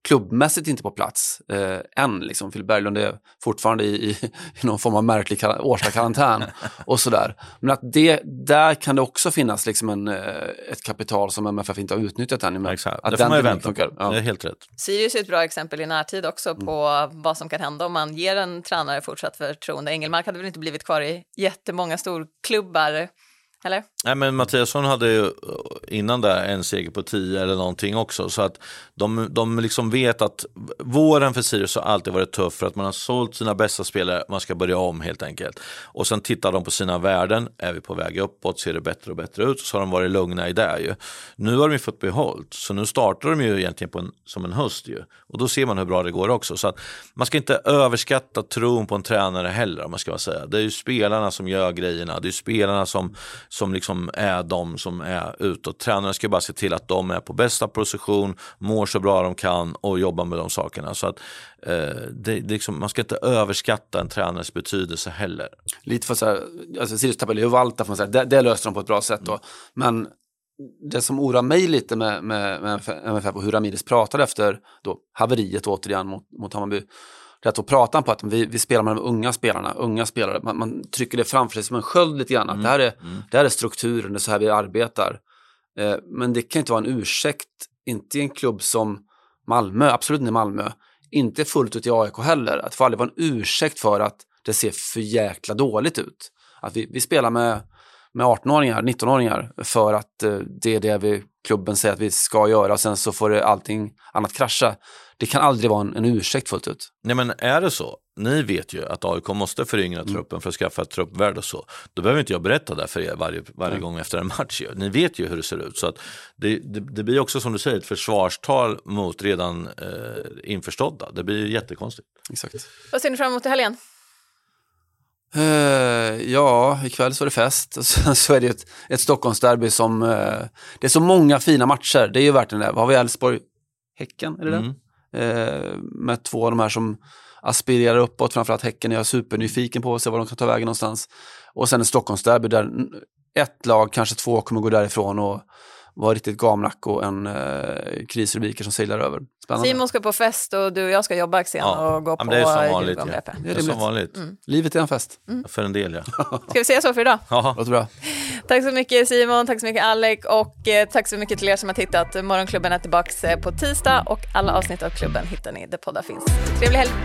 klubbmässigt inte på plats eh, än. Liksom. Phil Berglund är fortfarande i, i, i någon form av märklig kar- årskarantän och sådär. Men att det, där kan det också finnas liksom en, ett kapital som M F F inte har utnyttjat än. Ja, exakt. Att det får man ju vänta funkar. Ja. Det är helt rätt. Sirius är ett bra exempel i närtid också på mm. vad som kan hända om man ger en tränare fortsatt förtroende. Engelmark hade väl inte blivit kvar i jättemånga storklubbar, eller? Nej, men Mattiasson hade ju innan där en seger på tio eller någonting också, så att de, de liksom vet att våren för Sirius har alltid varit tuff för att man har sålt sina bästa spelare, man ska börja om helt enkelt. Och sen tittar de på sina värden, är vi på väg uppåt, ser det bättre och bättre ut, så har de varit lugna i det ju. Nu har de ju fått behållt, så nu startar de ju egentligen på en, som en höst ju. Och då ser man hur bra det går också, så att man ska inte överskatta tron på en tränare heller, om man ska säga. Det är ju spelarna som gör grejerna, det är ju spelarna som som liksom är de som är utåt. Tränarna ska bara se till att de är på bästa position, mår så bra de kan och jobbar med de sakerna. Så att eh, det, det liksom, man ska inte överskatta en tränarens betydelse heller. Lite för så här, alltså Sirius tappade ju Valta, får man säga. Det, det löste de på ett bra sätt då. Mm. Men det som oroar mig lite med, med, med M F F och hur Ramirez pratade efter då haveriet återigen mot, mot Hammarby, det att prata på att vi, vi spelar med de unga spelarna, unga spelare. Man, man trycker det framför sig som en sköld lite grann. Att mm. det, här är, mm. det här är strukturen, det är så här vi arbetar. Eh, men det kan inte vara en ursäkt, inte i en klubb som Malmö, absolut inte Malmö, inte fullt ut i A I K heller. Att det får aldrig vara en ursäkt för att det ser för jäkla dåligt ut. Att vi, vi spelar med, med arton-åringar, nitton-åringar för att eh, det är det vi, klubben säger att vi ska göra, och sen så får det allting annat krascha. Det kan aldrig vara en, en ursäkt fullt ut. Nej, men är det så? Ni vet ju att A I K måste föryngra mm. truppen för att skaffa ett truppvärde och så. Då behöver inte jag berätta det för er varje, varje mm. gång efter en match. Ju. Ni vet ju hur det ser ut. Så att det, det, det blir också, som du säger, ett försvarstal mot redan eh, införstådda. Det blir jättekonstigt. Exakt. Vad ser ni fram emot i helgen? Uh, ja, ikväll så är det fest. Och sen så är det ett, ett Stockholmsderby som... Uh, det är så många fina matcher. Det är ju värt den där. Vad har vi? Elfsborg? Häcken, är det mm. det? Uh, med två av de här som aspirerar uppåt. Framförallt Häcken är jag supernyfiken på att se var de kan ta vägen någonstans. Och sen en Stockholmsderby där ett lag, kanske två, kommer gå därifrån och vara riktigt gamlack och en uh, krisrubriker som seglar över. Spännande. Simon ska på fest och du och jag ska jobba sen ja. och gå på... Det är som vanligt. Ja. Det är, det är som vanligt. Mm. Livet är en fest. Mm. För en del, ja. Ska vi säga så för idag? Ja, låter bra. Tack så mycket Simon, tack så mycket Alec och eh, tack så mycket till er som har tittat. Morgonklubben är tillbaka på tisdag och alla avsnitt av klubben hittar ni där poddar finns. Trevlig helg!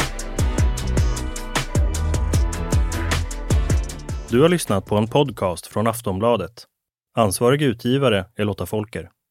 Du har lyssnat på en podcast från Aftonbladet. Ansvarig utgivare är Lotta Folker.